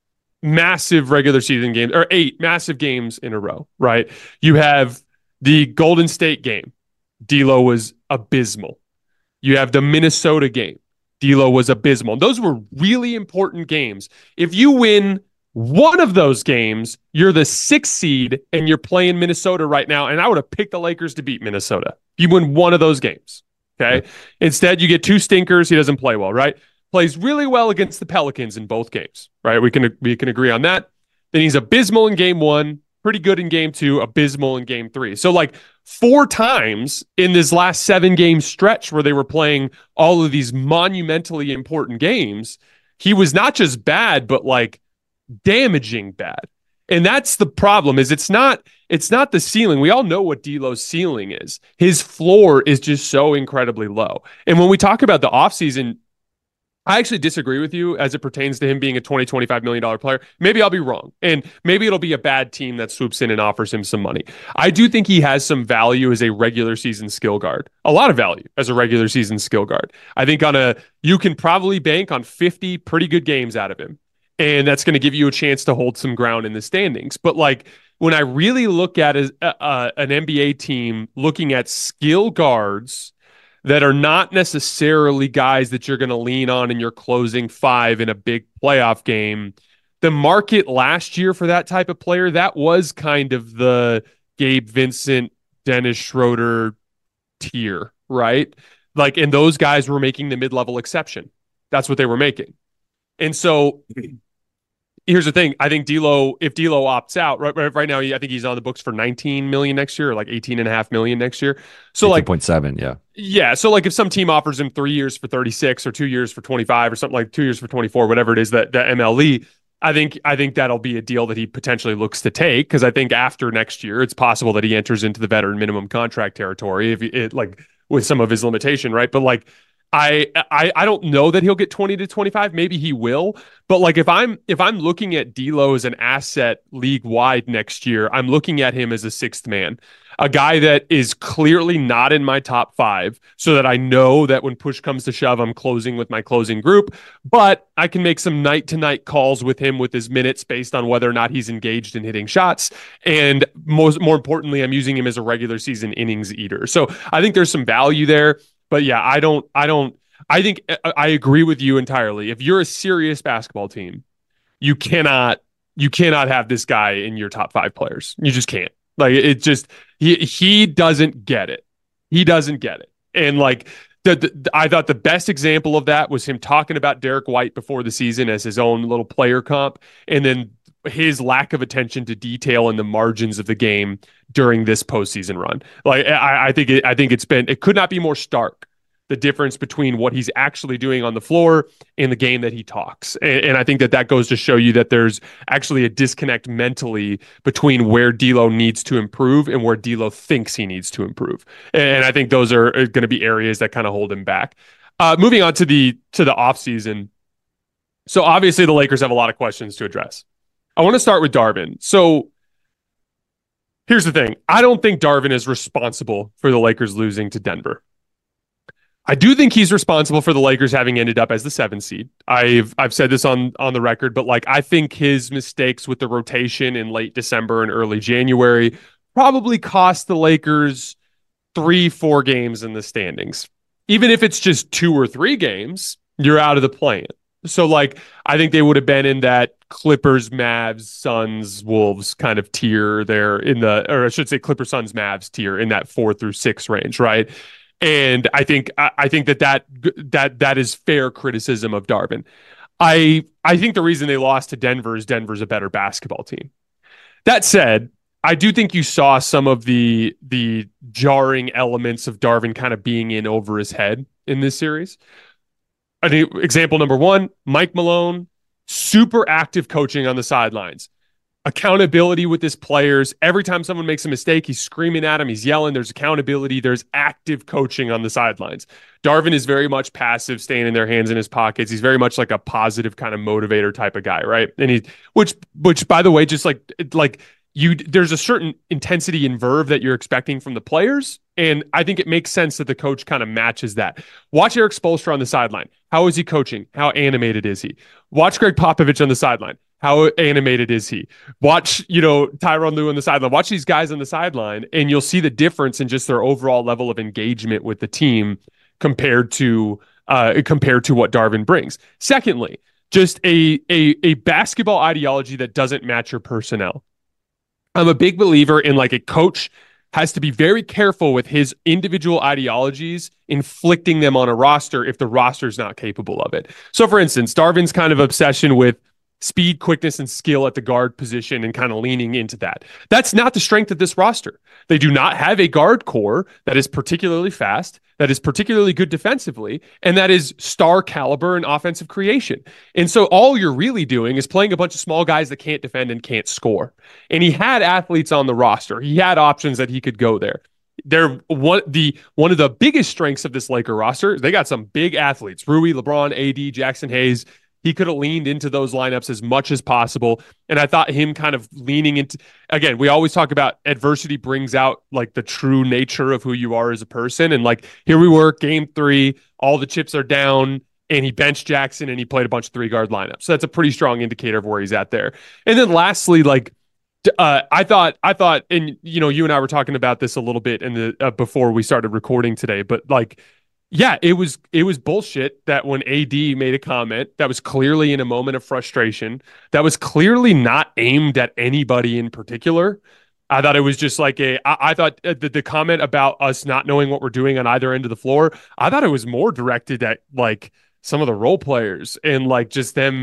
massive regular season games, or eight massive games in a row, right? You have the Golden State game. D'Lo was abysmal. You have the Minnesota game. D'Lo was abysmal. Those were really important games. If you win one of those games, you're the sixth seed and you're playing Minnesota right now. And I would have picked the Lakers to beat Minnesota. You win one of those games. Okay. Yeah. Instead, you get two stinkers. He doesn't play well, right? Plays really well against the Pelicans in both games, right? We can we can agree on that. Then he's abysmal in game one, pretty good in game two, abysmal in game three. So like four times in this last seven game stretch where they were playing all of these monumentally important games, he was not just bad, but like damaging bad. And that's the problem, is it's not it's not the ceiling. We all know what D'Lo's ceiling is. His floor is just so incredibly low. And when we talk about the offseason, I actually disagree with you as it pertains to him being a twenty, twenty-five million dollars player. Maybe I'll be wrong. And maybe it'll be a bad team that swoops in and offers him some money. I do think he has some value as a regular season skill guard. A lot of value as a regular season skill guard. I think on a you can probably bank on fifty pretty good games out of him. And that's going to give you a chance to hold some ground in the standings. But like when I really look at a, uh, an N B A team looking at skill guards that are not necessarily guys that you're going to lean on in your closing five in a big playoff game, the market last year for that type of player, that was kind of the Gabe Vincent, Dennis Schroeder tier, right? Like, and those guys were making the mid-level exception. That's what they were making. And so here's the thing. I think D'Lo, if D'Lo opts out, right, right, right now, I think he's on the books for nineteen million next year, or like eighteen and a half million next year. So like eighteen point seven, yeah. Yeah. So like if some team offers him three years for thirty-six or two years for twenty-five or something like two years for twenty-four, whatever it is that the M L E, I think, I think that'll be a deal that he potentially looks to take. Cause I think after next year, it's possible that he enters into the veteran minimum contract territory if it like with some of his limitation. Right. But like, I, I I don't know that he'll get twenty to twenty-five. Maybe he will. But like if I'm if I'm looking at D'Lo as an asset league wide next year, I'm looking at him as a sixth man, a guy that is clearly not in my top five, so that I know that when push comes to shove, I'm closing with my closing group. But I can make some night to night calls with him with his minutes based on whether or not he's engaged in hitting shots. And most more importantly, I'm using him as a regular season innings eater. So I think there's some value there. But yeah, I don't, I don't, I think I agree with you entirely. If you're a serious basketball team, you cannot, you cannot have this guy in your top five players. You just can't. Like it just, he, he doesn't get it. He doesn't get it. And like, the, the, I thought the best example of that was him talking about Derek White before the season as his own little player comp. And then his lack of attention to detail in the margins of the game during this postseason run. Like I, I think it, I think it's been, it could not be more stark, the difference between what he's actually doing on the floor and the game that he talks. And, and I think that that goes to show you that there's actually a disconnect mentally between where D'Lo needs to improve and where D'Lo thinks he needs to improve. And I think those are going to be areas that kind of hold him back. Uh, moving on to the, to the offseason. So obviously the Lakers have a lot of questions to address. I want to start with Darvin. So here's the thing. I don't think Darvin is responsible for the Lakers losing to Denver. I do think he's responsible for the Lakers having ended up as the seventh seed. I've I've said this on, on the record, but like I think his mistakes with the rotation in late December and early January probably cost the Lakers three, four games in the standings. Even if it's just two or three games, you're out of the play-in. So, like, I think they would have been in that Clippers, Mavs, Suns, Wolves kind of tier there in the, or I should say Clippers, Suns, Mavs tier in that four through six range, right? And I think I think that that that that is fair criticism of Darvin. I I think the reason they lost to Denver is Denver's a better basketball team. That said, I do think you saw some of the the jarring elements of Darvin kind of being in over his head in this series. I think example number one, Mike Malone, super active coaching on the sidelines. Accountability with his players. Every time someone makes a mistake, he's screaming at him, he's yelling. There's accountability. There's active coaching on the sidelines. Darvin is very much passive, staying in their hands in his pockets. He's very much like a positive kind of motivator type of guy, right? And he, which, which by the way, just like, like you, there's a certain intensity and verve that you're expecting from the players. And I think it makes sense that the coach kind of matches that. Watch Eric Spoelstra on the sideline. How is he coaching? How animated is he? Watch Greg Popovich on the sideline. How animated is he? Watch, you know, Tyronn Lue on the sideline. Watch these guys on the sideline, and you'll see the difference in just their overall level of engagement with the team compared to uh, compared to what Darvin brings. Secondly, just a, a a basketball ideology that doesn't match your personnel. I'm a big believer in like a coach has to be very careful with his individual ideologies, inflicting them on a roster if the roster is not capable of it. So, for instance, Darvin's kind of obsession with speed, quickness, and skill at the guard position and kind of leaning into that. That's not the strength of this roster. They do not have a guard core that is particularly fast, that is particularly good defensively, and that is star caliber and offensive creation. And so all you're really doing is playing a bunch of small guys that can't defend and can't score. And he had athletes on the roster. He had options that he could go there. They're one the one of the biggest strengths of this Laker roster. They got some big athletes: Rui, LeBron, A D, Jackson Hayes. He could have leaned into those lineups as much as possible. And I thought him kind of leaning into, again, we always talk about adversity brings out like the true nature of who you are as a person. And like, here we were, game three, all the chips are down, and he benched Jackson and he played a bunch of three guard lineups. So that's a pretty strong indicator of where he's at there. And then lastly, like, uh, I thought, I thought, and you know, you and I were talking about this a little bit in the, uh, before we started recording today, but like, yeah, it was it was bullshit that when A D made a comment that was clearly in a moment of frustration, that was clearly not aimed at anybody in particular. I thought it was just like a, I, I thought the, the comment about us not knowing what we're doing on either end of the floor, I thought it was more directed at like some of the role players and like just them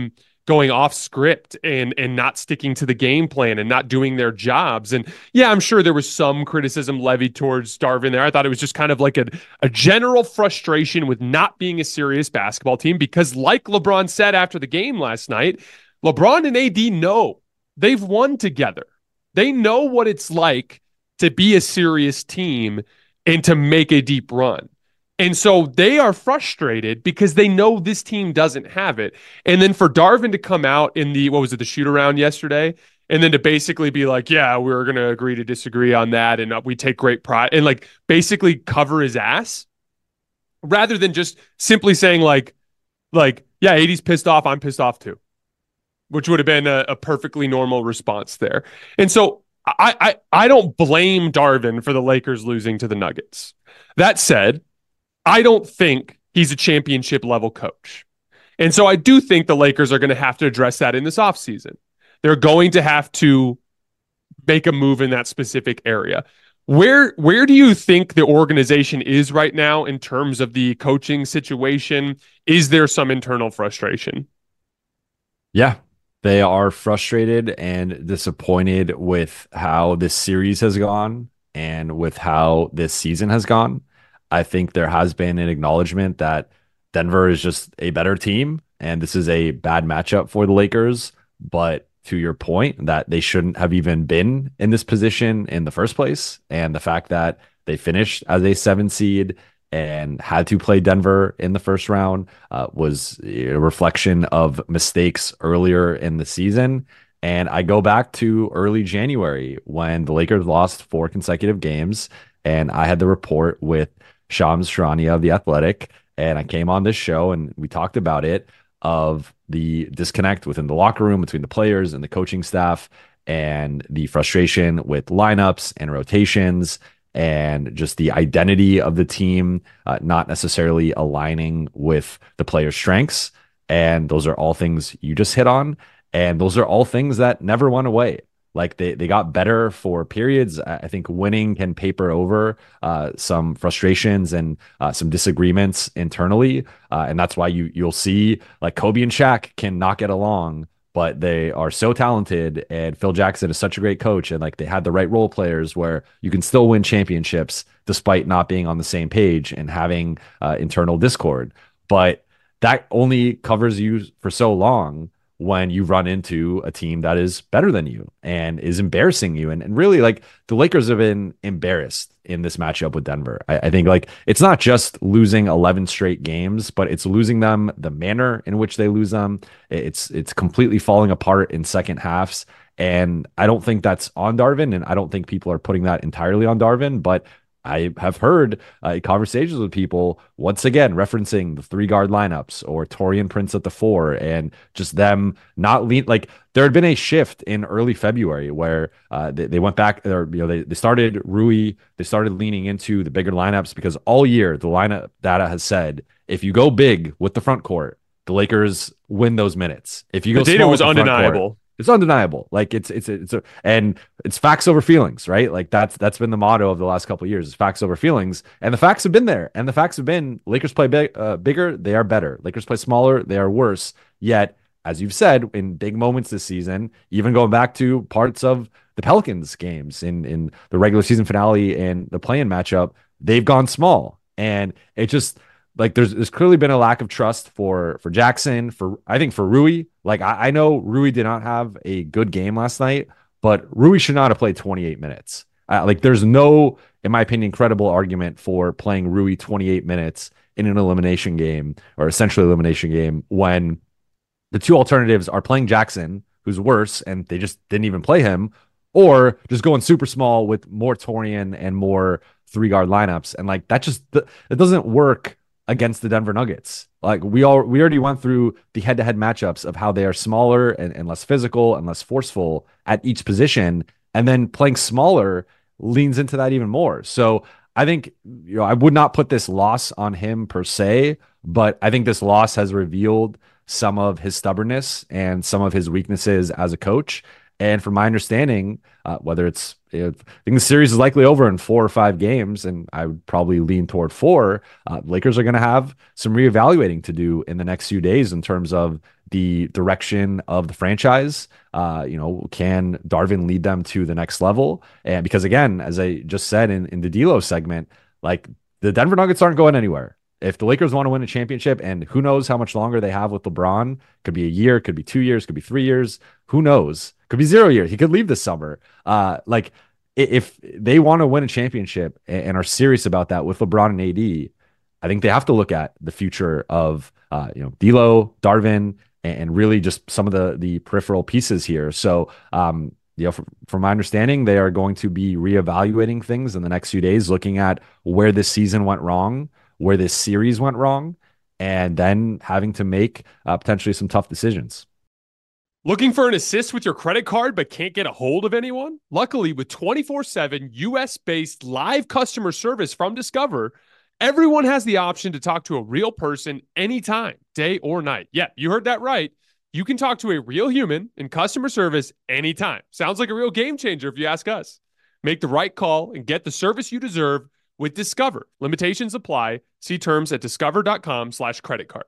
going off script and and not sticking to the game plan and not doing their jobs. And yeah, I'm sure there was some criticism levied towards Darvin there. I thought it was just kind of like a, a general frustration with not being a serious basketball team because, like LeBron said after the game last night, LeBron and A D know they've won together. They know what it's like to be a serious team and to make a deep run. And so they are frustrated because they know this team doesn't have it. And then for Darvin to come out in the, what was it, the shoot around yesterday, and then to basically be like, yeah, we're going to agree to disagree on that, and we take great pride, and like basically cover his ass, rather than just simply saying like, like, yeah, A D's pissed off, I'm pissed off too, which would have been a, a perfectly normal response there. And so I, I, I don't blame Darvin for the Lakers losing to the Nuggets. That said, I don't think he's a championship level coach. And so I do think the Lakers are going to have to address that in this offseason. They're going to have to make a move in that specific area. Where where do you think the organization is right now in terms of the coaching situation? Is there some internal frustration? Yeah, they are frustrated and disappointed with how this series has gone and with how this season has gone. I think there has been an acknowledgement that Denver is just a better team and this is a bad matchup for the Lakers. But to your point, that they shouldn't have even been in this position in the first place. And the fact that they finished as a seven seed and had to play Denver in the first round uh, was a reflection of mistakes earlier in the season. And I go back to early January when the Lakers lost four consecutive games. And I had the report with Shams Charania of The Athletic, and I came on this show and we talked about it, of the disconnect within the locker room between the players and the coaching staff, and the frustration with lineups and rotations, and just the identity of the team uh, not necessarily aligning with the players' strengths. And those are all things you just hit on, and those are all things that never went away. Like they, they got better for periods. I think winning can paper over uh, some frustrations and uh, some disagreements internally. Uh, and that's why you, you'll see like Kobe and Shaq can not get along, but they are so talented. And Phil Jackson is such a great coach. And like they had the right role players where you can still win championships despite not being on the same page and having uh, internal discord. But that only covers you for so long when you run into a team that is better than you and is embarrassing you. And, and really, like, the Lakers have been embarrassed in this matchup with Denver. I, I think, like, it's not just losing eleven straight games, but it's losing them the manner in which they lose them. It's it's completely falling apart in second halves. And I don't think that's on Darvin, and I don't think people are putting that entirely on Darvin, but I have heard uh, conversations with people, once again, referencing the three guard lineups or Taurean Prince at the four, and just them not lean. Like, there had been a shift in early February where uh, they, they went back, or, you know, they, they started Rui, they started leaning into the bigger lineups, because all year the lineup data has said, if you go big with the front court, the Lakers win those minutes. If you go, the data was undeniable. Court, it's undeniable. Like it's it's it's a, and it's facts over feelings, right? Like that's that's been the motto of the last couple of years: is facts over feelings. And the facts have been there, and the facts have been: Lakers play big, uh, bigger, they are better. Lakers play smaller, they are worse. Yet, as you've said, in big moments this season, even going back to parts of the Pelicans games in in the regular season finale and the play-in matchup, they've gone small, and it just. Like there's there's clearly been a lack of trust for for Jackson, for I think for Rui. Like I, I know Rui did not have a good game last night, but Rui should not have played twenty-eight minutes. Uh, like there's no, in my opinion, credible argument for playing Rui twenty-eight minutes in an elimination game, or essentially elimination game, when the two alternatives are playing Jackson, who's worse, and they just didn't even play him, or just going super small with more Taurean and more three guard lineups. And like that just it doesn't work against the Denver Nuggets. Like we all we already went through the head-to-head matchups of how they are smaller and, and less physical and less forceful at each position, and then playing smaller leans into that even more. So I think, you know, I would not put this loss on him per se, but I think this loss has revealed some of his stubbornness and some of his weaknesses as a coach. And from my understanding, uh, whether it's, if, I think the series is likely over in four or five games, and I would probably lean toward four. Uh, Lakers are going to have some reevaluating to do in the next few days in terms of the direction of the franchise. Uh, you know, can Darvin lead them to the next level? And because again, as I just said in, in the D'Lo segment, like the Denver Nuggets aren't going anywhere. If the Lakers want to win a championship, and who knows how much longer they have with LeBron, could be a year, could be two years, could be three years, who knows? Could be zero years. He could leave this summer. Uh, like if they want to win a championship and are serious about that with LeBron and A D, I think they have to look at the future of uh, you know, D'Lo, Darvin, and really just some of the the peripheral pieces here. So, um, you know, from, from my understanding, they are going to be reevaluating things in the next few days, looking at where this season went wrong, where this series went wrong, and then having to make uh, potentially some tough decisions. Looking for an assist with your credit card but can't get a hold of anyone? Luckily, with twenty-four seven U S-based live customer service from Discover, everyone has the option to talk to a real person anytime, day or night. Yeah, you heard that right. You can talk to a real human in customer service anytime. Sounds like a real game changer if you ask us. Make the right call and get the service you deserve with Discover. Limitations apply. See terms at discover.com slash credit card.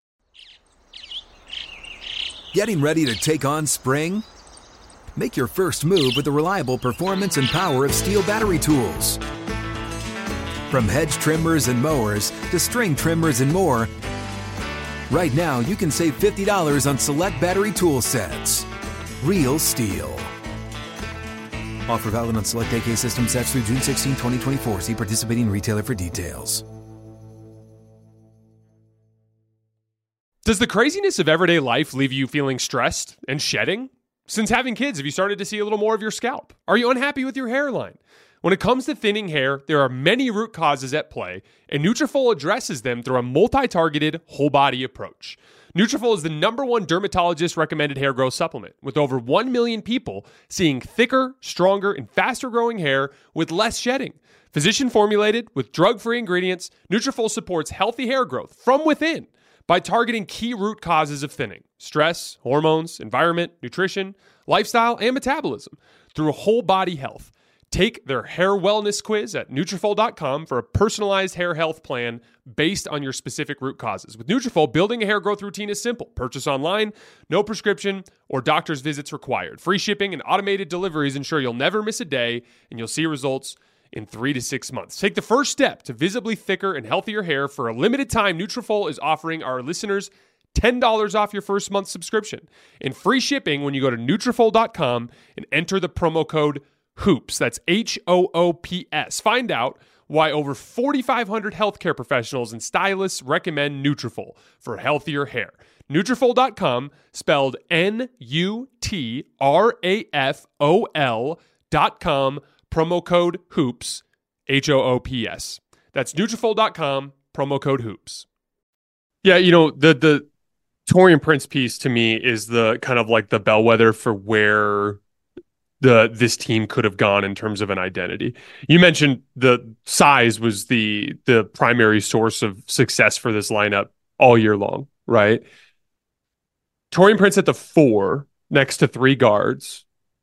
Getting ready to take on spring? Make your first move with the reliable performance and power of Steel battery tools. From hedge trimmers and mowers to string trimmers and more, right now you can save fifty dollars on select battery tool sets. Real Steel. Offer valid on select A K system sets through June sixteenth, twenty twenty-four. See participating retailer for details. Does the craziness of everyday life leave you feeling stressed and shedding? Since having kids, have you started to see a little more of your scalp? Are you unhappy with your hairline? When it comes to thinning hair, there are many root causes at play, and Nutrafol addresses them through a multi-targeted, whole-body approach. Nutrafol is the number one dermatologist-recommended hair growth supplement, with over one million people seeing thicker, stronger, and faster-growing hair with less shedding. Physician-formulated with drug-free ingredients, Nutrafol supports healthy hair growth from within by targeting key root causes of thinning: stress, hormones, environment, nutrition, lifestyle, and metabolism through whole-body health. Take their hair wellness quiz at Nutrafol dot com for a personalized hair health plan based on your specific root causes. With Nutrafol, building a hair growth routine is simple. Purchase online, no prescription or doctor's visits required. Free shipping and automated deliveries ensure you'll never miss a day, and you'll see results in three to six months. Take the first step to visibly thicker and healthier hair. For a limited time, Nutrafol is offering our listeners ten dollars off your first month subscription and free shipping when you go to Nutrafol dot com and enter the promo code HOOPS. That's H O O P S. Find out why over forty-five hundred healthcare professionals and stylists recommend Nutrafol for healthier hair. Nutrafol dot com, spelled N U T R A F O L dot com, promo code HOOPS, H O O P S. That's Nutrafol dot com, promo code HOOPS. Yeah, you know, the the Taurean Prince piece to me is the kind of like the bellwether for where the this team could have gone in terms of an identity. You mentioned the size was the the primary source of success for this lineup all year long, right? Taurean Prince at the four next to three guards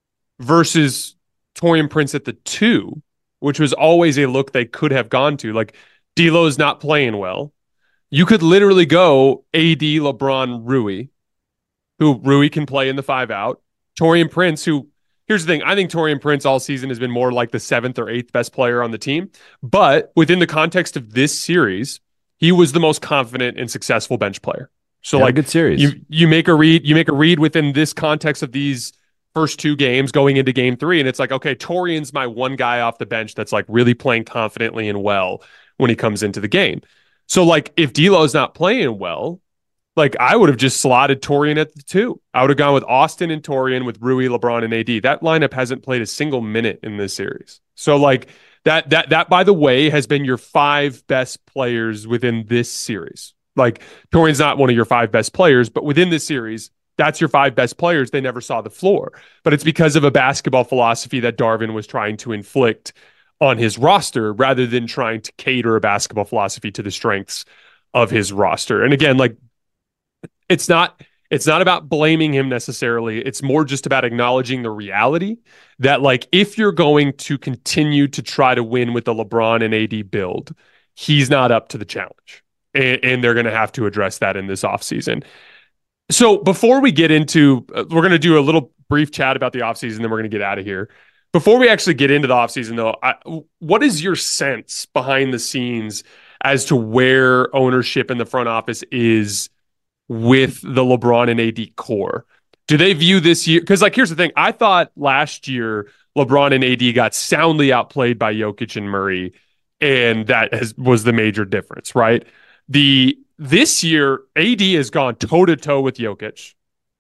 versus Taurean Prince at the two, which was always a look they could have gone to. Like, D'Lo's not playing well. You could literally go A D, LeBron, Rui, who Rui can play in the five out. Taurean Prince, who, here's the thing, I think Taurean Prince all season has been more like the seventh or eighth best player on the team. But within the context of this series, he was the most confident and successful bench player. So yeah, like, good series. You you make a read, you make a read within this context of these first two games going into game three, and it's like, okay, Taurean's my one guy off the bench that's like really playing confidently and well when he comes into the game. So like, if D'Lo's not playing well, like, I would have just slotted Taurean at the two. I would have gone with Austin and Taurean with Rui, LeBron, and A D. That lineup hasn't played a single minute in this series. So like, that that that by the way has been your five best players within this series. Like, Taurean's not one of your five best players, but within this series, that's your five best players. They never saw the floor. But it's because of a basketball philosophy that Darvin was trying to inflict on his roster rather than trying to cater a basketball philosophy to the strengths of his roster. And again, like, it's not It's not about blaming him necessarily. It's more just about acknowledging the reality that, like, if you're going to continue to try to win with the LeBron and A D build, he's not up to the challenge. And, and they're going to have to address that in this offseason. So before we get into, uh, we're going to do a little brief chat about the offseason, then we're going to get out of here. Before we actually get into the offseason, though, I, what is your sense behind the scenes as to where ownership in the front office is with the LeBron and A D core? Do they view this year? Because, like, here's the thing. I thought last year LeBron and A D got soundly outplayed by Jokic and Murray, and that has, was the major difference, right? The This year, A D has gone toe-to-toe with Jokic.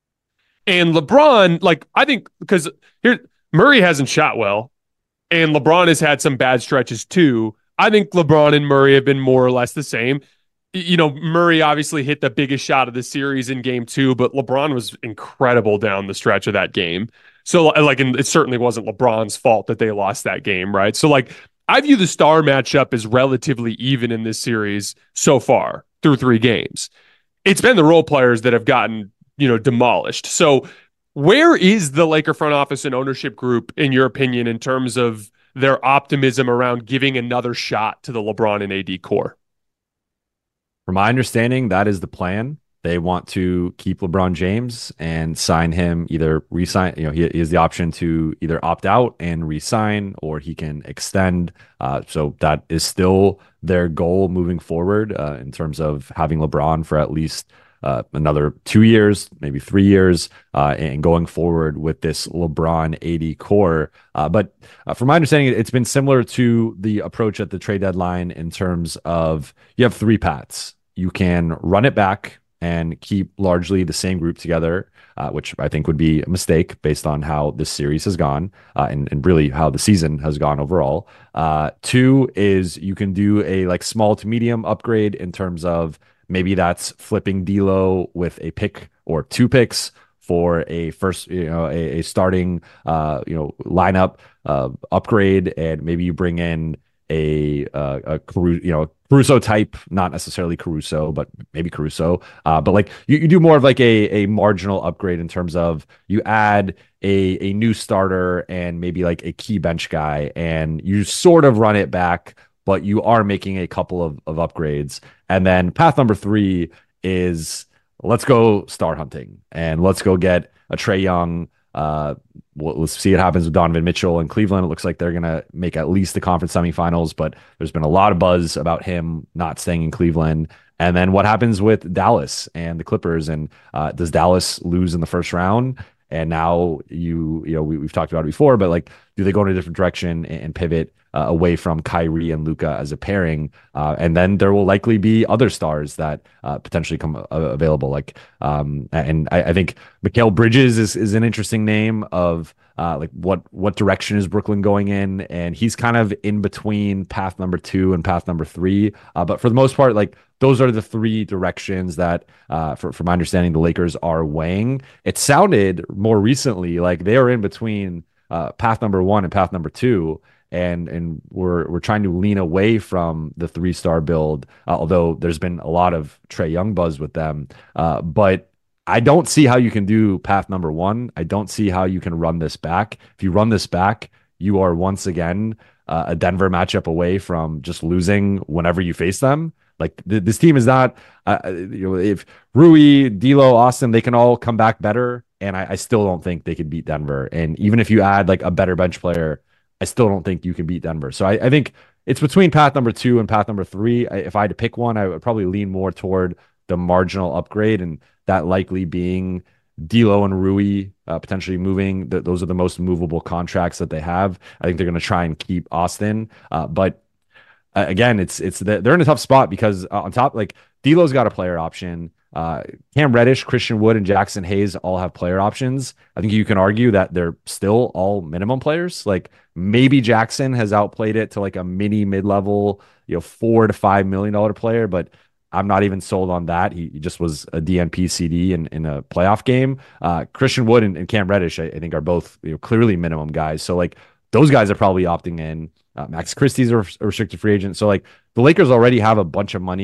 And LeBron, like, I think, because here, Murray hasn't shot well, and LeBron has had some bad stretches too. I think LeBron and Murray have been more or less the same. You know, Murray obviously hit the biggest shot of the series in game two, but LeBron was incredible down the stretch of that game. So, like, and it certainly wasn't LeBron's fault that they lost that game, right? So, like, I view the star matchup as relatively even in this series so far through three games. It's been the role players that have gotten, you know, demolished. So where is the Laker front office and ownership group, in your opinion, in terms of their optimism around giving another shot to the LeBron and A D core? From my understanding, that is the plan. They want to keep LeBron James and sign him, either re-sign, you know, he, he has the option to either opt out and re-sign, or he can extend. Uh, so that is still their goal moving forward uh, in terms of having LeBron for at least Uh, another two years, maybe three years, uh, and going forward with this LeBron A D core. Uh, but uh, from my understanding, it's been similar to the approach at the trade deadline in terms of you have three paths. You can run it back and keep largely the same group together, uh, which I think would be a mistake based on how this series has gone uh, and, and really how the season has gone overall. Uh, two is you can do a like small to medium upgrade in terms of maybe that's flipping D'Lo with a pick or two picks for a first, you know, a, a starting, uh, you know, lineup uh, upgrade, and maybe you bring in a, uh, a Caruso, you know, Caruso type, not necessarily Caruso, but maybe Caruso. Uh, but like you, you do more of like a a marginal upgrade in terms of you add a a new starter and maybe like a key bench guy, and you sort of run it back, but you are making a couple of, of upgrades. And then path number three is let's go star hunting and let's go get a Trae Young. Uh, we'll, let's see what happens with Donovan Mitchell in Cleveland. It looks like they're going to make at least the conference semifinals, but there's been a lot of buzz about him not staying in Cleveland. And then what happens with Dallas and the Clippers? And uh, does Dallas lose in the first round? And now you, you know, we, we've talked about it before, but like, do they go in a different direction and, and pivot uh, away from Kyrie and Luka as a pairing? Uh, and then there will likely be other stars that uh, potentially come uh, available. Like, um, and I, I think Mikal Bridges is, is an interesting name of uh, like what, what direction is Brooklyn going in? And he's kind of in between path number two and path number three. Uh, but for the most part, like, those are the three directions that, uh, for, from my understanding, the Lakers are weighing. It sounded more recently like they are in between uh, path number one and path number two, and and we're we're trying to lean away from the three star build. Uh, although there's been a lot of Trae Young buzz with them, uh, but I don't see how you can do path number one. I don't see how you can run this back. If you run this back, you are once again uh, a Denver matchup away from just losing whenever you face them. Like th- this team is not, uh, you know, if Rui, D'Lo, Austin, they can all come back better, and I, I still don't think they could beat Denver. And even if you add like a better bench player, I still don't think you can beat Denver. So I, I think it's between path number two and path number three. I, if I had to pick one, I would probably lean more toward the marginal upgrade, and that likely being D'Lo and Rui uh, potentially moving. The, those are the most movable contracts that they have. I think they're going to try and keep Austin, uh, but. Uh, again, it's it's the, they're in a tough spot because uh, on top, like D'Lo's got a player option. Uh, Cam Reddish, Christian Wood, and Jackson Hayes all have player options. I think you can argue that they're still all minimum players. Like maybe Jackson has outplayed it to like a mini mid-level, you know, four to five million dollar player, but I'm not even sold on that. He, he just was a D N P C D in, in a playoff game. Uh, Christian Wood and, and Cam Reddish, I, I think, are both, you know, clearly minimum guys. So like those guys are probably opting in. Uh, Max Christie's a restricted free agent. So like the Lakers already have a bunch of money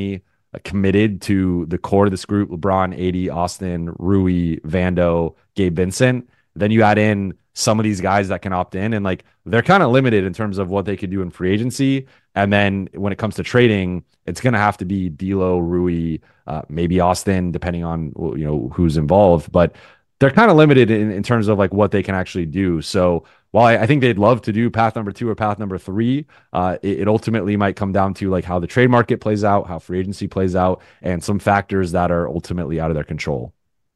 committed to the core of this group, LeBron, A D, Austin, Rui, Vando, Gabe Vincent. Then you add in some of these guys that can opt in, and like they're kind of limited in terms of what they could do in free agency. And then when it comes to trading, it's going to have to be D'Lo, Rui, uh, maybe Austin, depending on, you know, who's involved. But they're kind of limited in, in terms of like what they can actually do. So while I, I think they'd love to do path number two or path number three, uh, it, it ultimately might come down to like how the trade market plays out, how free agency plays out, and some factors that are ultimately out of their control.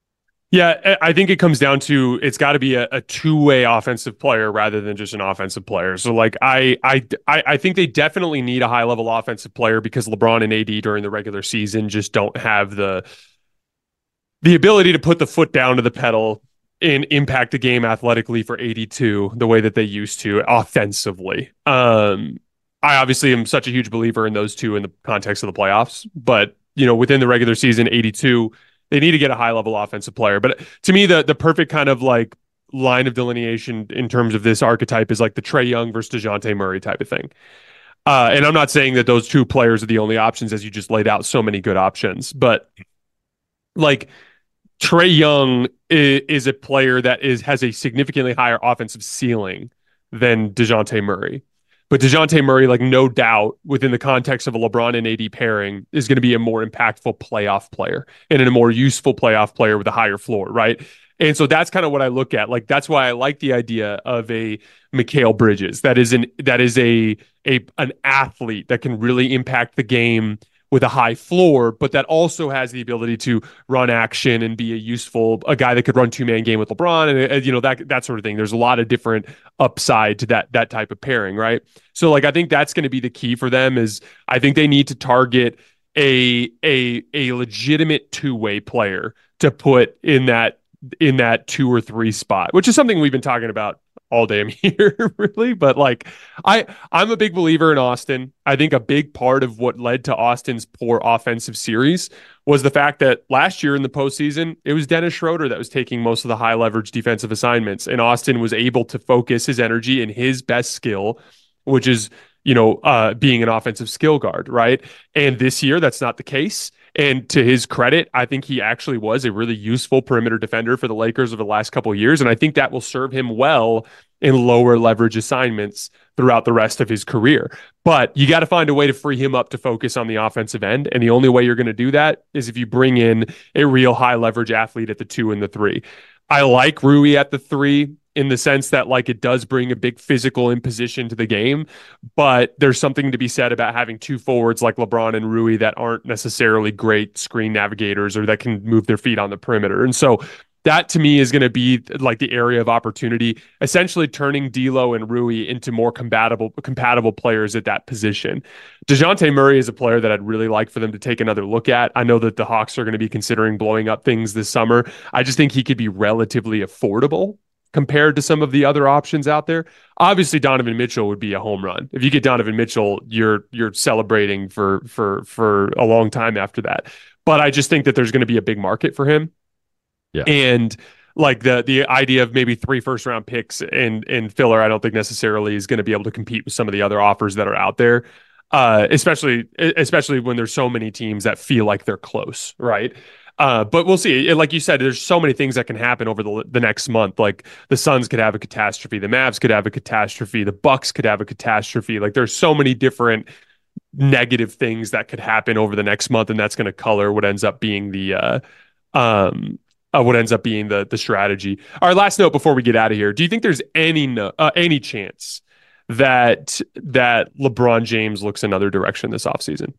Yeah, I think it comes down to it's got to be a, a two-way offensive player rather than just an offensive player. So, like, I, I, I think they definitely need a high-level offensive player because LeBron and A D during the regular season just don't have the the ability to put the foot down to the pedal and impact the game athletically for eighty-two the way that they used to offensively. Um, I obviously am such a huge believer in those two in the context of the playoffs, but you know, within the regular season, eighty-two. They need to get a high-level offensive player. But to me, the the perfect kind of like line of delineation in terms of this archetype is like the Trae Young versus DeJounte Murray type of thing. Uh, and I'm not saying that those two players are the only options, as you just laid out so many good options. But like Trae Young is, is a player that is has a significantly higher offensive ceiling than DeJounte Murray. But DeJounte Murray, like no doubt, within the context of a LeBron and A D pairing, is going to be a more impactful playoff player and a more useful playoff player with a higher floor, right? And so that's kind of what I look at. Like that's why I like the idea of a Mikal Bridges. That is an that is a a an athlete that can really impact the game with a high floor, but that also has the ability to run action and be a useful, a guy that could run two man game with LeBron and, and you know, that, that sort of thing. There's a lot of different upside to that, that type of pairing. Right. So like, I think that's going to be the key for them is I think they need to target a, a, a legitimate two-way player to put in that, in that two or three spot, which is something we've been talking about all day. I'm here really, but like I, I'm a big believer in Austin. I think a big part of what led to Austin's poor offensive series was the fact that last year in the postseason, it was Dennis Schroeder that was taking most of the high leverage defensive assignments, and Austin was able to focus his energy in his best skill, which is, you know, uh, being an offensive skill guard, right? And this year, that's not the case. And to his credit, I think he actually was a really useful perimeter defender for the Lakers over the last couple of years. And I think that will serve him well in lower leverage assignments throughout the rest of his career. But you got to find a way to free him up to focus on the offensive end. And the only way you're going to do that is if you bring in a real high leverage athlete at the two and the three. I like Rui at the three in the sense that like it does bring a big physical imposition to the game, but there's something to be said about having two forwards like LeBron and Rui that aren't necessarily great screen navigators or that can move their feet on the perimeter. And so that to me is going to be like the area of opportunity, essentially turning D'Lo and Rui into more compatible compatible players at that position. DeJounte Murray is a player that I'd really like for them to take another look at. I know that the Hawks are going to be considering blowing up things this summer. I just think he could be relatively affordable compared to some of the other options out there. Obviously, Donovan Mitchell would be a home run. If you get Donovan Mitchell, you're you're celebrating for for for a long time after that. But I just think that there's going to be a big market for him. Yeah. And like the the idea of maybe three first round picks and and filler, I don't think necessarily is going to be able to compete with some of the other offers that are out there. Uh, especially especially when there's so many teams that feel like they're close, right? Uh, but we'll see. Like you said, there's so many things that can happen over the the next month. Like the Suns could have a catastrophe, the Mavs could have a catastrophe, the Bucks could have a catastrophe. Like there's so many different negative things that could happen over the next month, and that's going to color what ends up being the uh, um uh, what ends up being the the strategy. All right, last note before we get out of here: do you think there's any no, uh, any chance that that LeBron James looks another direction this offseason?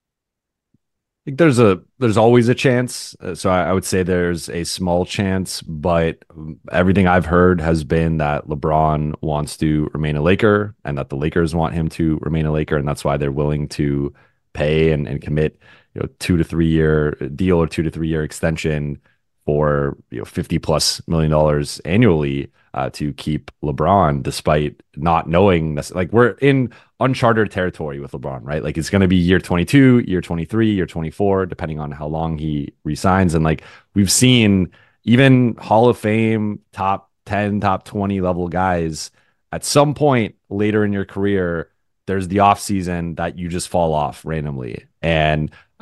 I think there's a there's always a chance. Uh, so I, I would say there's a small chance, but everything I've heard has been that LeBron wants to remain a Laker and that the Lakers want him to remain a Laker, and that's why they're willing to pay and, and commit, you know, two to three year deal or two to three year extension for, you know, fifty plus million dollars annually uh, to keep LeBron, despite not knowing this. Like we're in uncharted territory with LeBron, right? Like it's going to be year twenty-two, year twenty-three, year twenty-four, depending on how long he resigns. And like we've seen even Hall of Fame, top ten, top twenty level guys at some point later in your career, there's the off season that you just fall off randomly. And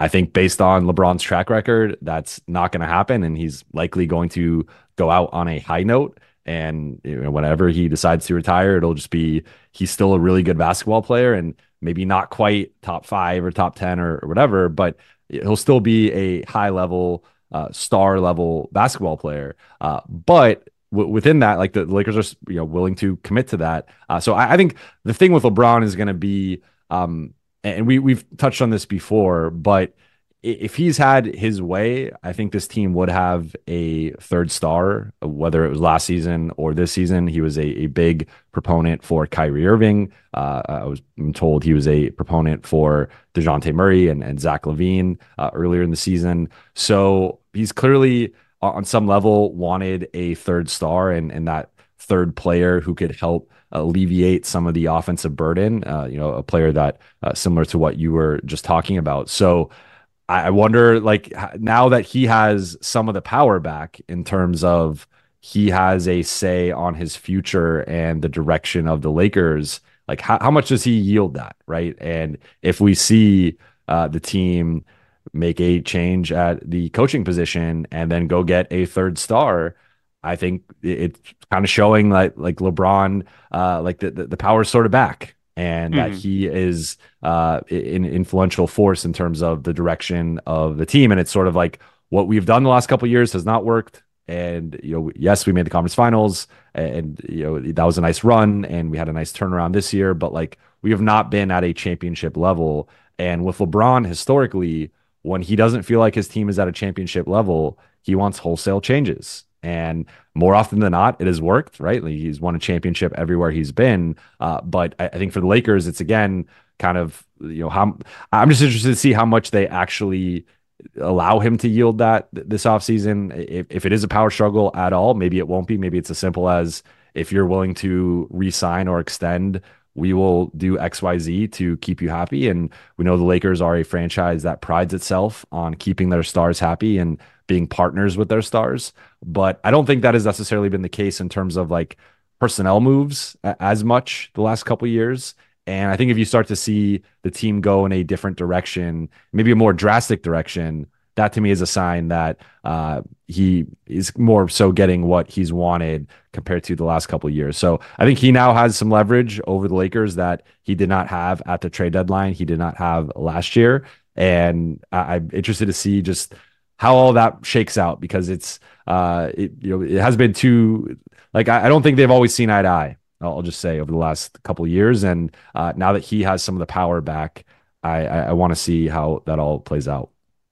I think based on LeBron's track record, that's not going to happen. And he's likely going to go out on a high note. And you know, whenever he decides to retire, it'll just be he's still a really good basketball player and maybe not quite top five or top ten or, or whatever, but he'll still be a high level, uh, star level basketball player. Uh, but w- within that, like the Lakers are you know willing to commit to that. Uh, so I, I think the thing with LeBron is going to be, um, and we we've touched on this before, but if he's had his way, I think this team would have a third star, whether it was last season or this season. He was a, a big proponent for Kyrie Irving. Uh, I was told he was a proponent for DeJounte Murray and, and Zach LaVine uh, earlier in the season. So he's clearly on some level wanted a third star and, and that third player who could help alleviate some of the offensive burden, uh, you know, a player that uh, similar to what you were just talking about. So I wonder, like, now that he has some of the power back in terms of he has a say on his future and the direction of the Lakers, like, how, how much does he yield that, right? And if we see uh, the team make a change at the coaching position and then go get a third star, I think it's kind of showing like like LeBron, uh, like the, the, the power is sort of back. And that mm-hmm. he is uh, an influential force in terms of the direction of the team. And it's sort of like what we've done the last couple of years has not worked. And, you know, yes, we made the conference finals and, you know, that was a nice run and we had a nice turnaround this year, but like we have not been at a championship level. And with LeBron historically, when he doesn't feel like his team is at a championship level, he wants wholesale changes. And more often than not, it has worked, right? Like he's won a championship everywhere he's been. Uh, but I, I think for the Lakers, it's again kind of, you know, how I'm just interested to see how much they actually allow him to yield that this offseason. If, if it is a power struggle at all, maybe it won't be. Maybe it's as simple as if you're willing to re-sign or extend, we will do X Y Z to keep you happy. And we know the Lakers are a franchise that prides itself on keeping their stars happy and being partners with their stars. But I don't think that has necessarily been the case in terms of like personnel moves as much the last couple of years. And I think if you start to see the team go in a different direction, maybe a more drastic direction, that to me is a sign that uh, he is more so getting what he's wanted compared to the last couple of years. So I think he now has some leverage over the Lakers that he did not have at the trade deadline. He did not have last year. And I- I'm interested to see just how all that shakes out, because it's, uh, it, you know, it has been too, like, I, I don't think they've always seen eye to eye, I'll just say, over the last couple of years. And uh, now that he has some of the power back, I, I, I want to see how that all plays out.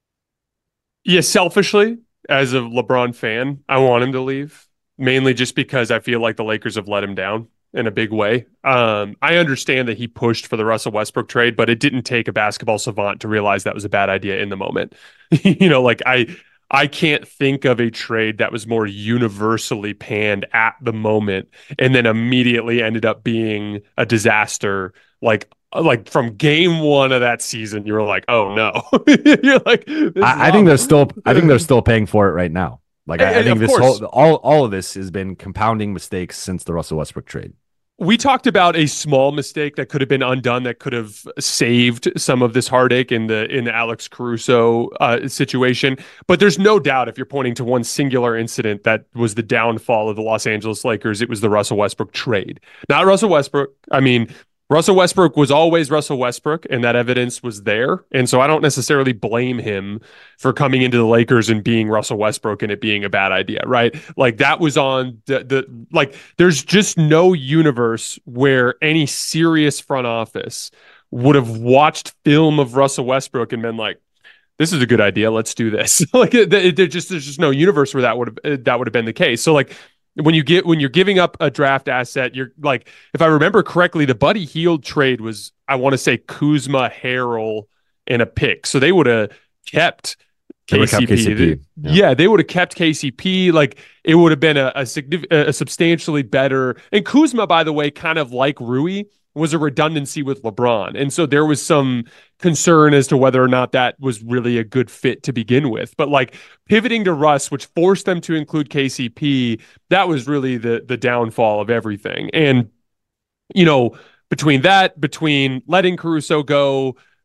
Yeah, selfishly, as a LeBron fan, I want him to leave, mainly just because I feel like the Lakers have let him down in a big way. Um, I understand that he pushed for the Russell Westbrook trade, but it didn't take a basketball savant to realize that was a bad idea in the moment. you know, like I, I can't think of a trade that was more universally panned at the moment and then immediately ended up being a disaster. Like, like from game one of that season, you were like, "Oh no!" You're like, I, I think they're still, I think they're still paying for it right now. Like, I, I think this whole, all, all of this has been compounding mistakes since the Russell Westbrook trade. We talked about a small mistake that could have been undone, that could have saved some of this heartache in the in the Alex Caruso uh, situation. But there's no doubt, if you're pointing to one singular incident that was the downfall of the Los Angeles Lakers, it was the Russell Westbrook trade. Not Russell Westbrook. I mean, Russell Westbrook was always Russell Westbrook, and that evidence was there. And so I don't necessarily blame him for coming into the Lakers and being Russell Westbrook and it being a bad idea, right? Like that was on the, the like, there's just no universe where any serious front office would have watched film of Russell Westbrook and been like, this is a good idea, let's do this. like there just, there's just no universe where that would have, that would have been the case. So like, When you get when you're giving up a draft asset, you're like, if I remember correctly, the Buddy Hield trade was, I want to say, Kuzma, Harrell, and a pick. So they would have kept K C P. Kept K C P. Yeah. yeah, they would have kept K C P. Like it would have been a a, significant, a substantially better. And Kuzma, by the way, kind of like Rui, was a redundancy with LeBron. And so there was some concern as to whether or not that was really a good fit to begin with. But like pivoting to Russ, which forced them to include K C P, that was really the the downfall of everything. And, you know, between that, between letting Caruso go,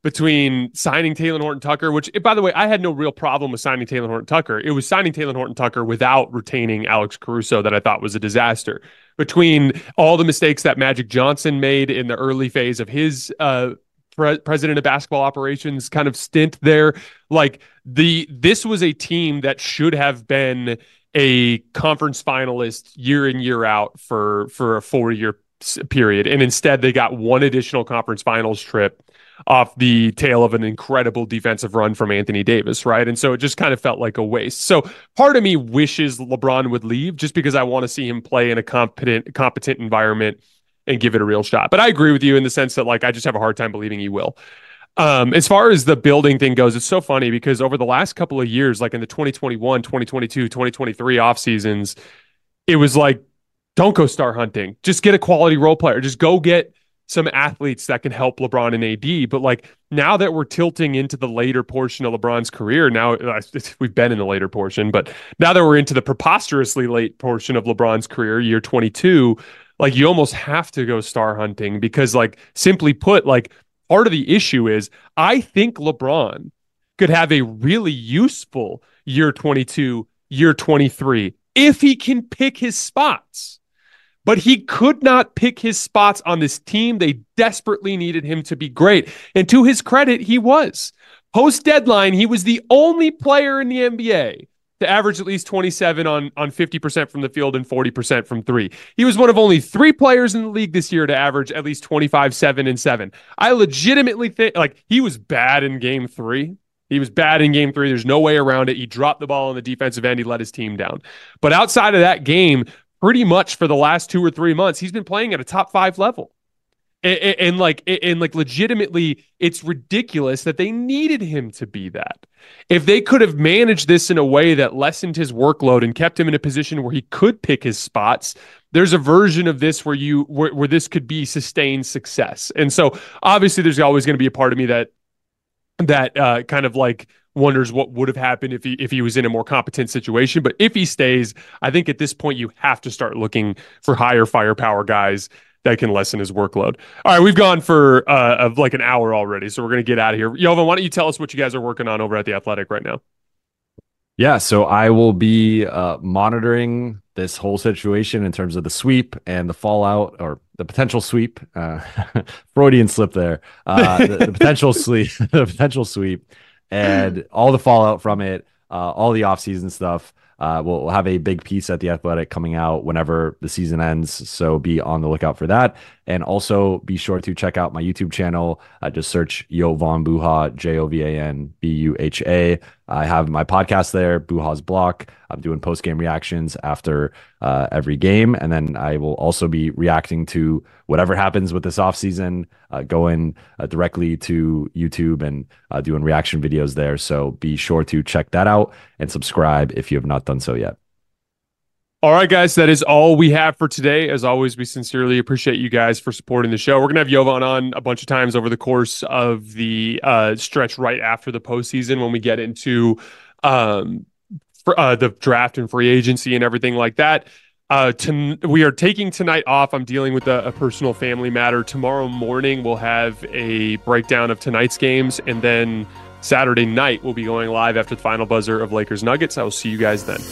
between signing Taylor Horton-Tucker, which, by the way, I had no real problem with signing Taylor Horton-Tucker. It was signing Taylor Horton-Tucker without retaining Alex Caruso that I thought was a disaster. Between all the mistakes that Magic Johnson made in the early phase of his uh, pre- president of basketball operations kind of stint there, like the this was a team that should have been a conference finalist year in, year out for, for a four-year period. And instead, they got one additional conference finals trip off the tail of an incredible defensive run from Anthony Davis, right? And so it just kind of felt like a waste. So part of me wishes LeBron would leave just because I want to see him play in a competent, competent environment and give it a real shot. But I agree with you in the sense that, like, I just have a hard time believing he will. Um, as far as the building thing goes, it's so funny because over the last couple of years, like in the twenty twenty-one, twenty twenty-two, twenty twenty-three off seasons, it was like, don't go star hunting. Just get a quality role player. Just go get some athletes that can help LeBron and A D. But like now that we're tilting into the later portion of LeBron's career, now we've been in the later portion, but now that we're into the preposterously late portion of LeBron's career, year twenty-two, like you almost have to go star hunting because, like, simply put, like part of the issue is I think LeBron could have a really useful year twenty-two, year twenty-three if he can pick his spots. But he could not pick his spots on this team. They desperately needed him to be great. And to his credit, he was. Post-deadline, he was the only player in the N B A to average at least twenty-seven on, on fifty percent from the field and forty percent from three. He was one of only three players in the league this year to average at least twenty-five, seven, and seven. I legitimately think, like, he was bad in game three. He was bad in game three. There's no way around it. He dropped the ball on the defensive end. He let his team down. But outside of that game, pretty much for the last two or three months, he's been playing at a top five level. And, and, and like, and like legitimately, it's ridiculous that they needed him to be that. If they could have managed this in a way that lessened his workload and kept him in a position where he could pick his spots, there's a version of this where you, where, where this could be sustained success. And so obviously there's always going to be a part of me that, that uh, kind of like wonders what would have happened if he if he was in a more competent situation. But if he stays, I think at this point you have to start looking for higher firepower guys that can lessen his workload. All right, we've gone for uh, of like an hour already, so we're going to get out of here. Yovan, why don't you tell us what you guys are working on over at The Athletic right now? Yeah, so I will be uh, monitoring this whole situation in terms of the sweep and the fallout or the potential sweep. Uh, Freudian slip there. Uh, the, the potential sweep, the potential sweep, and all the fallout from it, uh, all the offseason stuff. Uh, we'll, we'll have a big piece at The Athletic coming out whenever the season ends, so be on the lookout for that. And also be sure to check out my YouTube channel. Uh, just search Jovan Buha, J O V A N B U H A. I have my podcast there, Buha's Block. I'm doing post-game reactions after uh, every game. And then I will also be reacting to whatever happens with this offseason, uh, going uh, directly to YouTube and uh, doing reaction videos there. So be sure to check that out and subscribe if you have not done so yet. All right, guys, that is all we have for today. As always, we sincerely appreciate you guys for supporting the show. We're going to have Jovan on a bunch of times over the course of the uh, stretch right after the postseason when we get into um, for, uh, the draft and free agency and everything like that. Uh, to, we are taking tonight off. I'm dealing with a, a personal family matter. Tomorrow morning, we'll have a breakdown of tonight's games, and then Saturday night, we'll be going live after the final buzzer of Lakers Nuggets. I will see you guys then.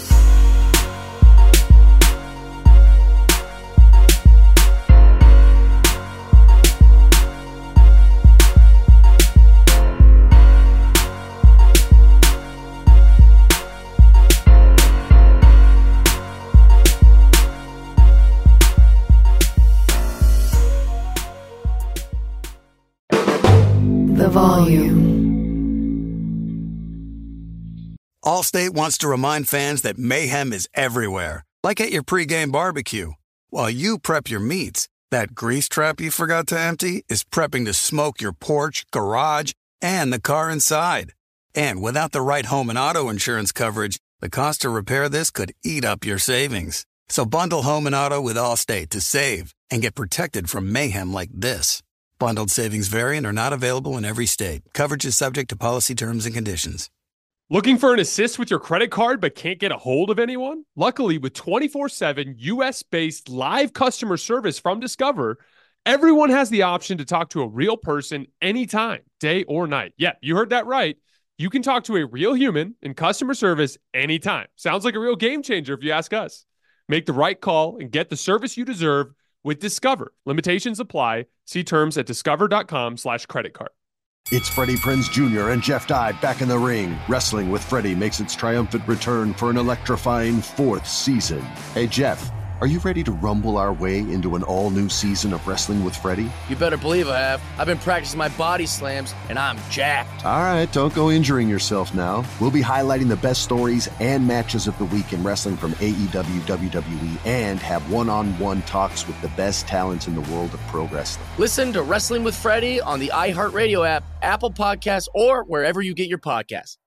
Allstate wants to remind fans that mayhem is everywhere, like at your pregame barbecue. While you prep your meats, that grease trap you forgot to empty is prepping to smoke your porch, garage, and the car inside. And without the right home and auto insurance coverage, the cost to repair this could eat up your savings. So bundle home and auto with Allstate to save and get protected from mayhem like this. Bundled savings vary and are not available in every state. Coverage is subject to policy terms and conditions. Looking for an assist with your credit card but can't get a hold of anyone? Luckily, with twenty-four seven U S-based live customer service from Discover, Everyone has the option to talk to a real person anytime, day or night. Yeah, you heard that right. You can talk to a real human in customer service anytime. Sounds like a real game changer if you ask us. Make the right call and get the service you deserve with Discover. Limitations apply. See terms at discover.com slash credit card. It's Freddie Prinze Junior and Jeff Dye back in the ring. Wrestling with Freddie makes its triumphant return for an electrifying fourth season. Hey, Jeff, are you ready to rumble our way into an all-new season of Wrestling with Freddie? You better believe I have. I've been practicing my body slams, and I'm jacked. All right, don't go injuring yourself now. We'll be highlighting the best stories and matches of the week in wrestling from A E W, W W E, and have one-on-one talks with the best talents in the world of pro wrestling. Listen to Wrestling with Freddie on the iHeartRadio app, Apple Podcasts, or wherever you get your podcasts.